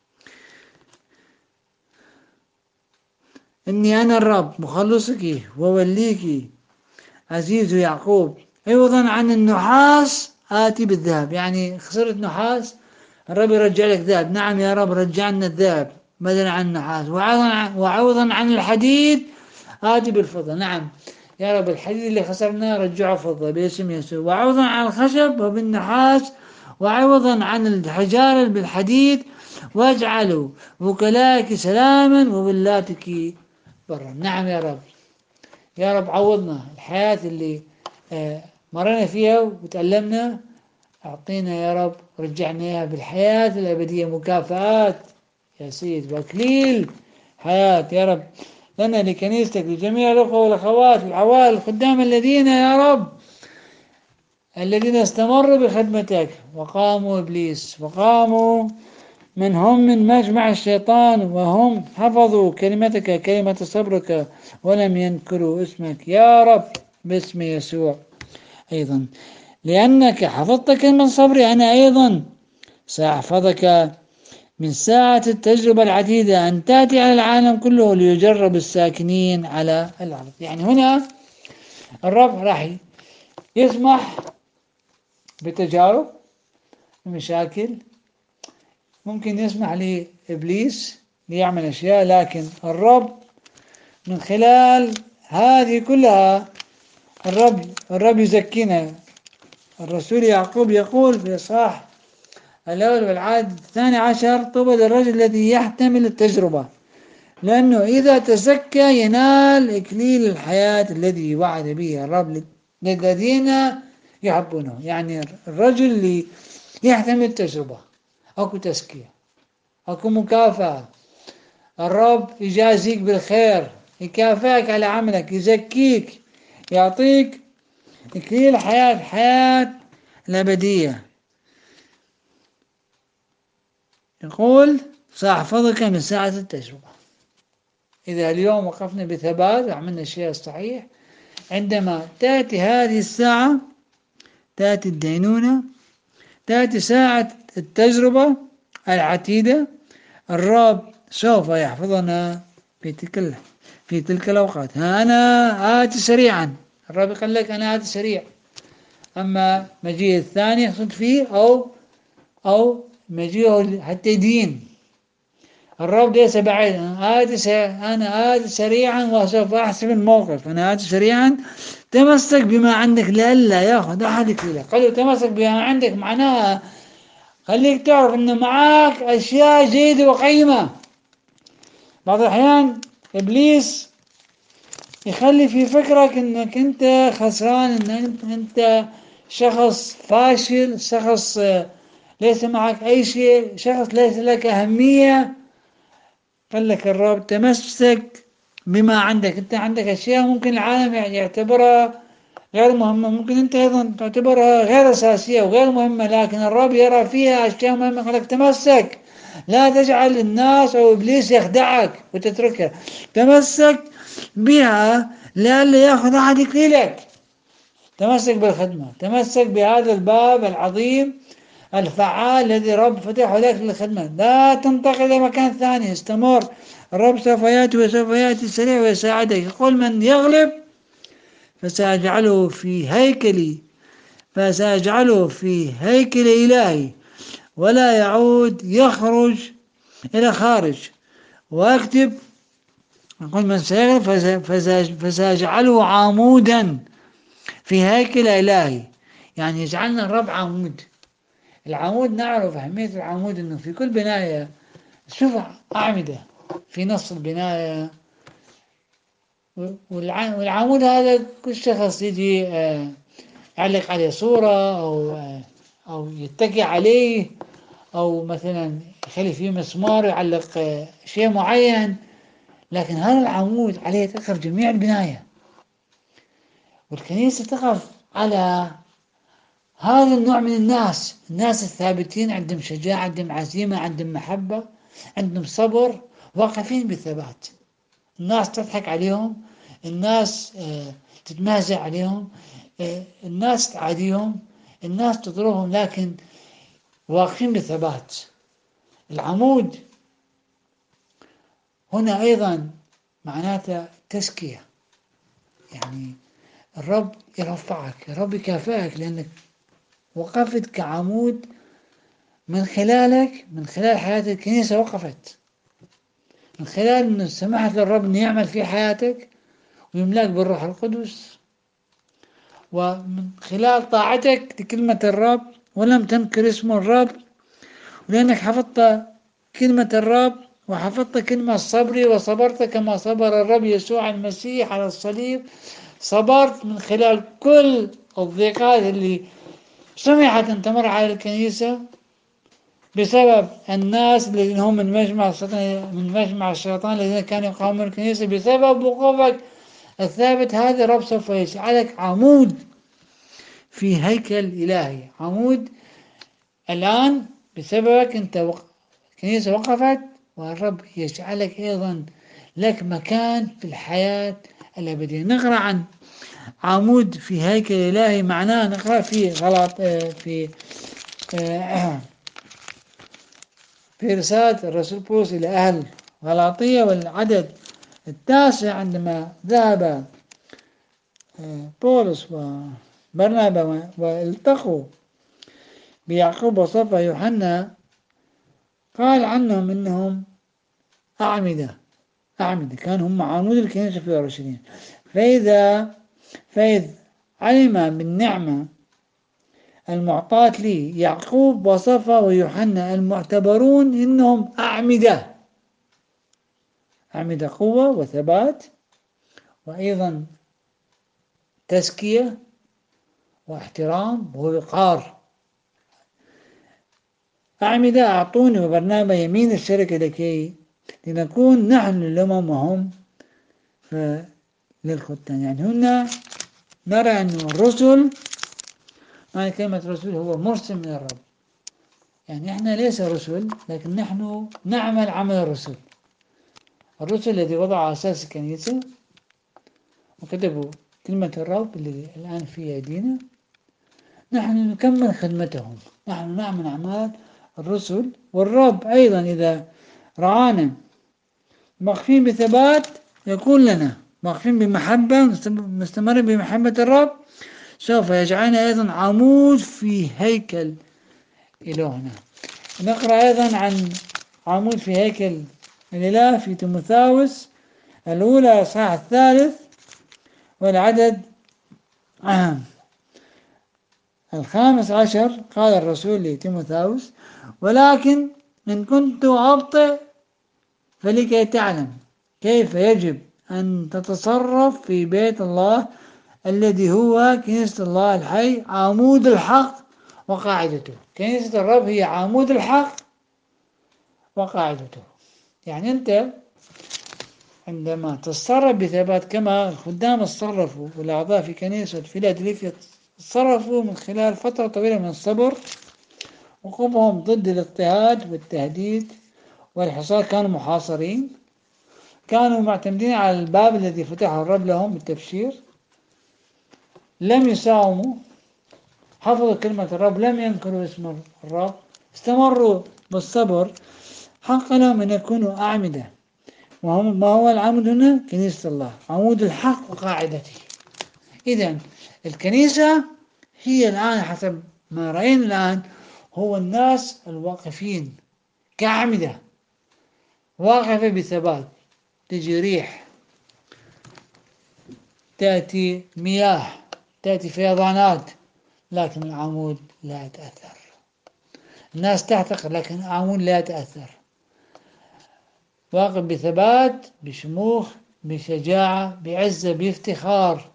إني أنا الرب مخلصك ووليك عزيز يعقوب. عوضا عن النحاس آتي بالذهب. يعني خسرت نحاس، الرب يرجع لك ذهب. نعم يا رب، رجعنا الذهب بدلا عن النحاس. وعوضا عن الحديد آتي بالفضة. نعم يا رب، الحديد اللي خسرناه رجعه فضة باسم يسوع. وعوضا عن الخشب وبالنحاس، وعوضا عن الحجارة بالحديد، واجعلوا وكلاك سلاما وولاتك برا. نعم يا رب، يا رب عوضنا الحياة اللي آه، مرينا فيها وتألمنا، أعطينا يا رب، رجعنا إياها بالحياة الأبدية، مكافآت يا سيد وأكليل حياة يا رب لنا لكنيستك، لجميع الأخوة والأخوات العوائل الخدام الذين يا رب الذين استمروا بخدمتك وقاموا إبليس، وقاموا من هم من مجمع الشيطان، وهم حفظوا كلمتك كلمة صبرك ولم ينكروا اسمك يا رب باسم يسوع. أيضا لأنك حفظت كلمة صبري، أنا أيضا سأحفظك من ساعة التجربة العديدة أن تأتي على العالم كله ليجرب الساكنين على الأرض. يعني هنا الرب راح يسمح بتجارب، مشاكل، ممكن يسمح لإبليس ليعمل أشياء، لكن الرب من خلال هذه كلها الرب الرب يزكينا. الرسول يعقوب يقول في إصحاح الأول والعدد الثاني عشر: طوبى للرجل الذي يحتمل التجربة، لأنه إذا تزكى ينال إكليل الحياة الذي وعد به الرب للذين يحبونه. يعني الرجل اللي يحتمل التجربة أكو تزكية، أكو مكافأة. الرب يجازيك بالخير، يكافئك على عملك، يزكيك، يعطيك إكليل الحياة، الحياة الأبدية. يقول سأحفظك من ساعة التجربة. إذا اليوم وقفنا بثبات وعملنا الشيء الصحيح، عندما تأتي هذه الساعة، تأتي الدينونة، تأتي ساعة التجربة العتيدة، الرب سوف يحفظنا في تلك في تلك الأوقات. ها أنا آتي سريعا. الرب يقول لك أنا آتي سريع. أما مجيء الثاني يقصد فيه أو أو مجيئه حتى يدين. الرب ليس بعيد. أنا آتي أنا آتي سريعا وسوف أحسب الموقف. أنا آتي سريعا. تمسك بما عندك لئلا يأخذ أحدك إليك. قالوا تمسك بما عندك، معناها خليك تعرف أن معاك أشياء جيدة وقيمة. بعض الأحيان إبليس يخلي في فكرك أنك أنت خسران، أنك أنت شخص فاشل، شخص ليس معك أي شيء، شخص ليس لك أهمية. قال لك الرب تمسك بما عندك. أنت عندك أشياء ممكن العالم يعتبرها غير مهمة، ممكن أنت أيضا تعتبرها غير أساسية وغير مهمة، لكن الرب يرى فيها أشياء مهمة. قال لك تمسك، لا تجعل الناس أو إبليس يخدعك وتتركها. تمسك بها لئلا يأخذ أحدك إليك. تمسك بالخدمة، تمسك بهذا الباب العظيم الفعال الذي رب فتحه لك للخدمة. لا تنتقل إلى مكان ثاني، استمر. الرب سوف يأتي وسوف يأتي سريع ويساعدك. يقول من يغلب فسأجعله في هيكلي فسأجعله في هيكل إلهي ولا يعود يخرج إلى خارج. وأكتب يقول من سيغلب فسأجعله عمودا في هيكل إلهي. يعني يجعلنا الرب عمود. العمود نعرف أهمية العمود، أنه في كل بناية شوف أعمدة في نص البناية، والعمود هذا كل شخص يجي يعلق عليه صورة أو أو يتكي عليه، أو مثلا يخلي فيه مسمار يعلق شيء معين. لكن هذا العمود عليه تقف جميع البناية، والكنيسة تقف على هذا النوع من الناس. الناس الثابتين، عندهم شجاعة، عندهم عزيمة، عندهم محبة، عندهم صبر، واقفين بالثبات. الناس تضحك عليهم، الناس تتمازح عليهم، الناس تعاديهم، الناس تطردهم لكن واقفين بثبات. العمود هنا أيضا معناته تزكية، يعني الرب يرفعك، الرب يكافئك لأنك وقفت كعمود. من خلالك، من خلال حياة الكنيسة وقفت، من خلال أن سمحت للرب أن يعمل في حياتك ويملاك بالروح القدس، ومن خلال طاعتك لكلمة الرب ولم تنكر اسم الرب، ولأنك حفظت كلمة الرب وحفظت كلمة صبري وصبرت كما صبر الرب يسوع المسيح على الصليب. صبرت من خلال كل الضيقات اللي سمحت أن تمر على الكنيسة بسبب الناس الذين هم من مجمع الشيطان، من مجمع الشيطان الذين كانوا يقاومون الكنيسة. بسبب وقوفك الثابت هذا الرب سوف يجعلك عمود في هيكل إلهي، عمود. الآن بسببك أنت وق... الكنيسة وقفت، والرب يجعلك أيضا لك مكان في الحياة الأبدية. نقرأ عن عمود في هيكل إلهي، معناه نقرأ في غلط في في رسالة الرسول بولس إلى أهل غلاطية والعدد التاسع، عندما ذهب بولس وبرنابا والتقوا بيعقوب وصفا يوحنا، قال عنهم إنهم أعمدة أعمدة كانوا هم عمود الكنيسة في أورشليم. فإذا فإذ علم بالنعمة المعطاة لي يعقوب وصفا ويوحنا المعتبرون إنهم أعمدة أعمدة قوة وثبات، وأيضا تزكية واحترام ووقار. أعمدة أعطوني وبرنابا يمين الشركة لكي لنكون نحن الأمم وهم للختان. يعني هنا نرى أن الرسل، معنى كلمة رسول هو مرسل من الرب، يعني إحنا ليس رسل لكن نحن نعمل عمل الرسل. الرسل الذي وضعوا أساس الكنيسة وكتبوا كلمة الرب اللي الآن في أيدينا، نحن نكمل خدمتهم، نحن نعمل أعمال الرسل. والرب أيضا إذا رعانا واقفين بثبات يقول لنا واقفين بمحبة مستمر بمحبة الرب، سوف يجعلنا أيضا عمود في هيكل إلهنا. نقرأ أيضا عن عمود في هيكل الإله في تيموثاوس الأولى إصحاح الثالث والعدد آه. الخامس عشر. قال الرسول لتيموثاوس: ولكن إن كنت أبطئ فلكي تعلم كيف يجب أن تتصرف في بيت الله الذي هو كنيسة الله الحي، عمود الحق وقاعدته. كنيسة الرب هي عمود الحق وقاعدته. يعني أنت عندما تتصرف بثبات كما الخدام تصرفوا والأعضاء في كنيسة فيلادلفيا تصرفوا من خلال فترة طويلة من الصبر وقوفهم ضد الاضطهاد والتهديد والحصار، كانوا محاصرين، كانوا معتمدين على الباب الذي فتحه الرب لهم بالتبشير، لم يساوموا، حفظوا كلمة الرب، لم ينكروا اسم الرب، استمروا بالصبر، حق لهم أن يكونوا أعمدة. وهم ما هو العمود هنا؟ كنيسة الله، عمود الحق وقاعدته. إذن الكنيسة هي الآن حسب ما رأينا الآن هو الناس الواقفين كأعمدة واقفة بثبات. تجي ريح، تأتي مياه، تأتي فيضانات، لكن العمود لا يتأثر. الناس تحتقر لكن العمود لا يتأثر، واقف بثبات، بشموخ، بشجاعة، بعزة، بافتخار،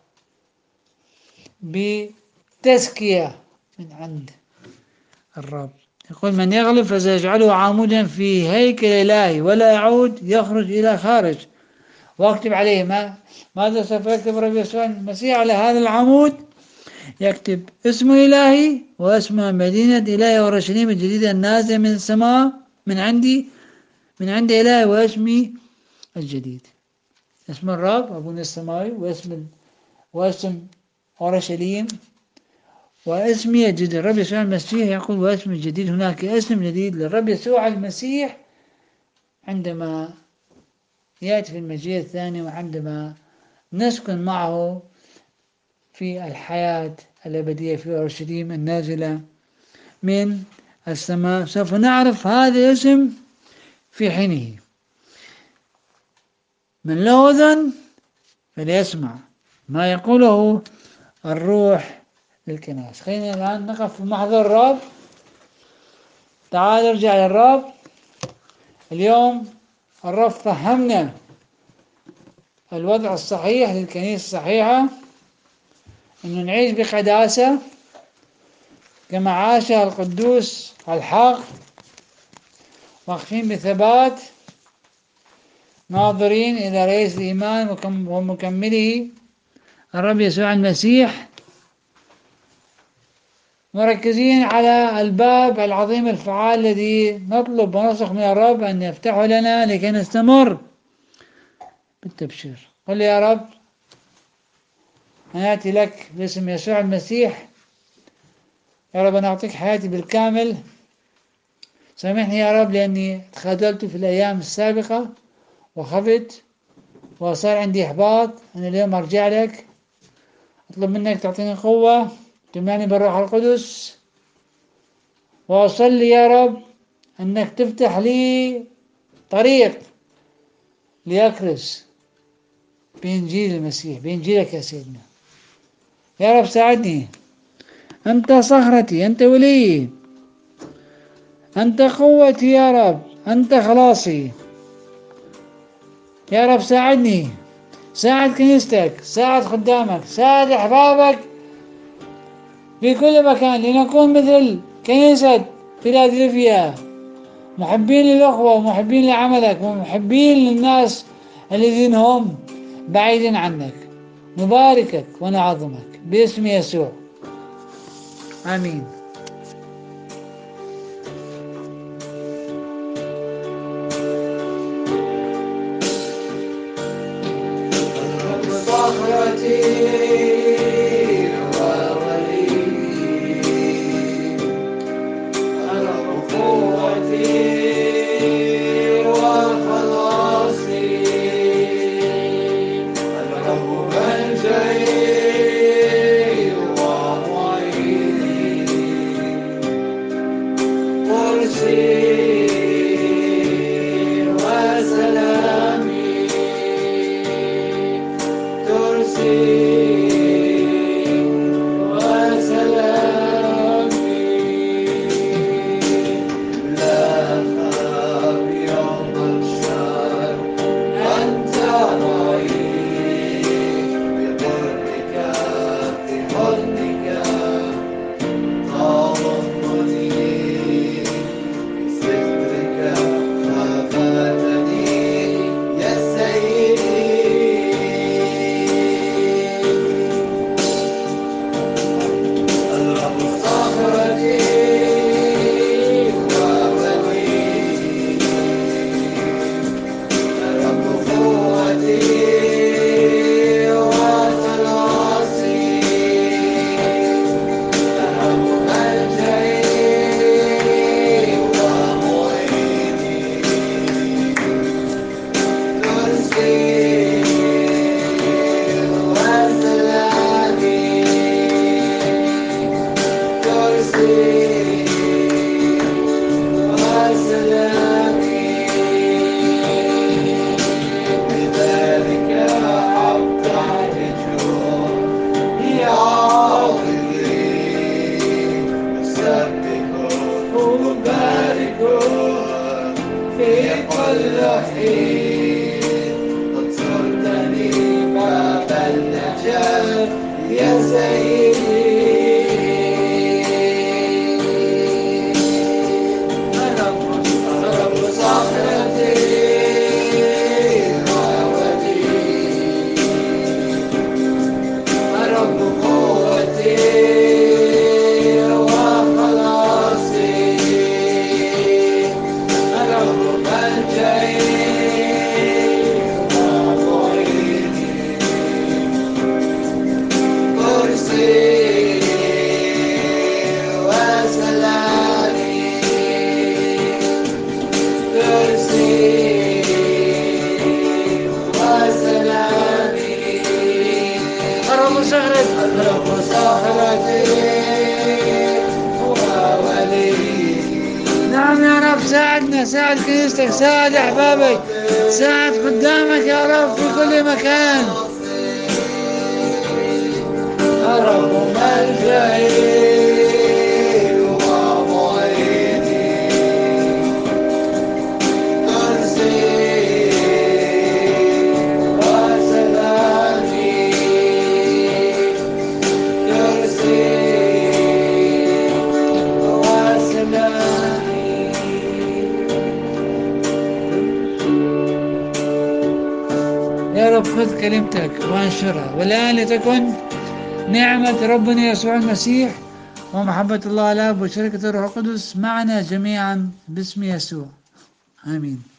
بتزكية من عند الرب. يقول: من يغلب فسيجعله عمودا في هيكل إلهي ولا يعود يخرج إلى خارج. واكتب عليه ما ماذا سوف يكتب الرب يسوع المسيح على هذا العمود؟ يكتب اسم إلهي واسم مدينة إلهي أورشليم الجديدة النازلة من السماء من عندي من عند إلهي، واسمي الجديد. اسم الرب أبونا السماوي، واسم واسم أورشليم، واسمي الجديد. الرب يسوع المسيح يقول واسمي الجديد. هناك اسم جديد للرب يسوع المسيح عندما يأتي في المجيء الثاني، وعندما نسكن معه في الحياة الأبدية في أورشليم النازلة من السماء. سوف نعرف هذا الاسم في حينه. من له أذن فليسمع ما يقوله الروح للكنائس. خلينا الآن نقف في محضر الرب. تعال ارجع للرب. اليوم الرب فهمنا الوضع الصحيح للكنيسة الصحيحة، أن نعيش بقداسة كما عاشها القدوس الحق، واقفين بثبات ناظرين إلى رئيس الإيمان ومكمله الرب يسوع المسيح، مركزين على الباب العظيم الفعال الذي نطلب ونصرخ من الرب أن يفتحه لنا لكي نستمر بالتبشير. قل لي يا رب أنا آتي لك باسم يسوع المسيح. يا رب أنا أعطيك حياتي بالكامل. سامحني يا رب لأني تخاذلت في الأيام السابقة وخفت وصار عندي إحباط. أنا اليوم أرجع لك، أطلب منك تعطيني قوة، تملأني بالروح القدس، وأصلي يا رب أنك تفتح لي طريق لأكرس بإنجيل المسيح، بإنجيلك يا سيدنا. يا رب ساعدني، أنت صخرتي، أنت ولي، أنت قوتي يا رب، أنت خلاصي. يا رب ساعدني، ساعد كنيستك، ساعد خدامك، ساعد أحبابك في كل مكان لنكون مثل كنيسة فيلادلفيا، محبين للأخوة ومحبين لعملك ومحبين للناس الذين هم بعيدين عنك. نباركك ونعظمك باسم يسوع، آمين. صخرتي وولي، الرب قوتي وخلاصي، الرب ملجئي ومعيني، قرصي وسلامي، Say رب صخرتي وولي. نعم يا رب، ساعدنا، ساعد كنيستك، ساعد أحبابك، ساعد خدامك يا رب في كل مكان. رب ملجئي ومعيني كرسي وسلامي كرسي وسلامي. يا رب خذ كلمتك وانشرها، والآن لتكن نعمة ربنا يسوع المسيح ومحبة الله الآب وشركة الروح القدس معنا جميعا باسم يسوع، آمين.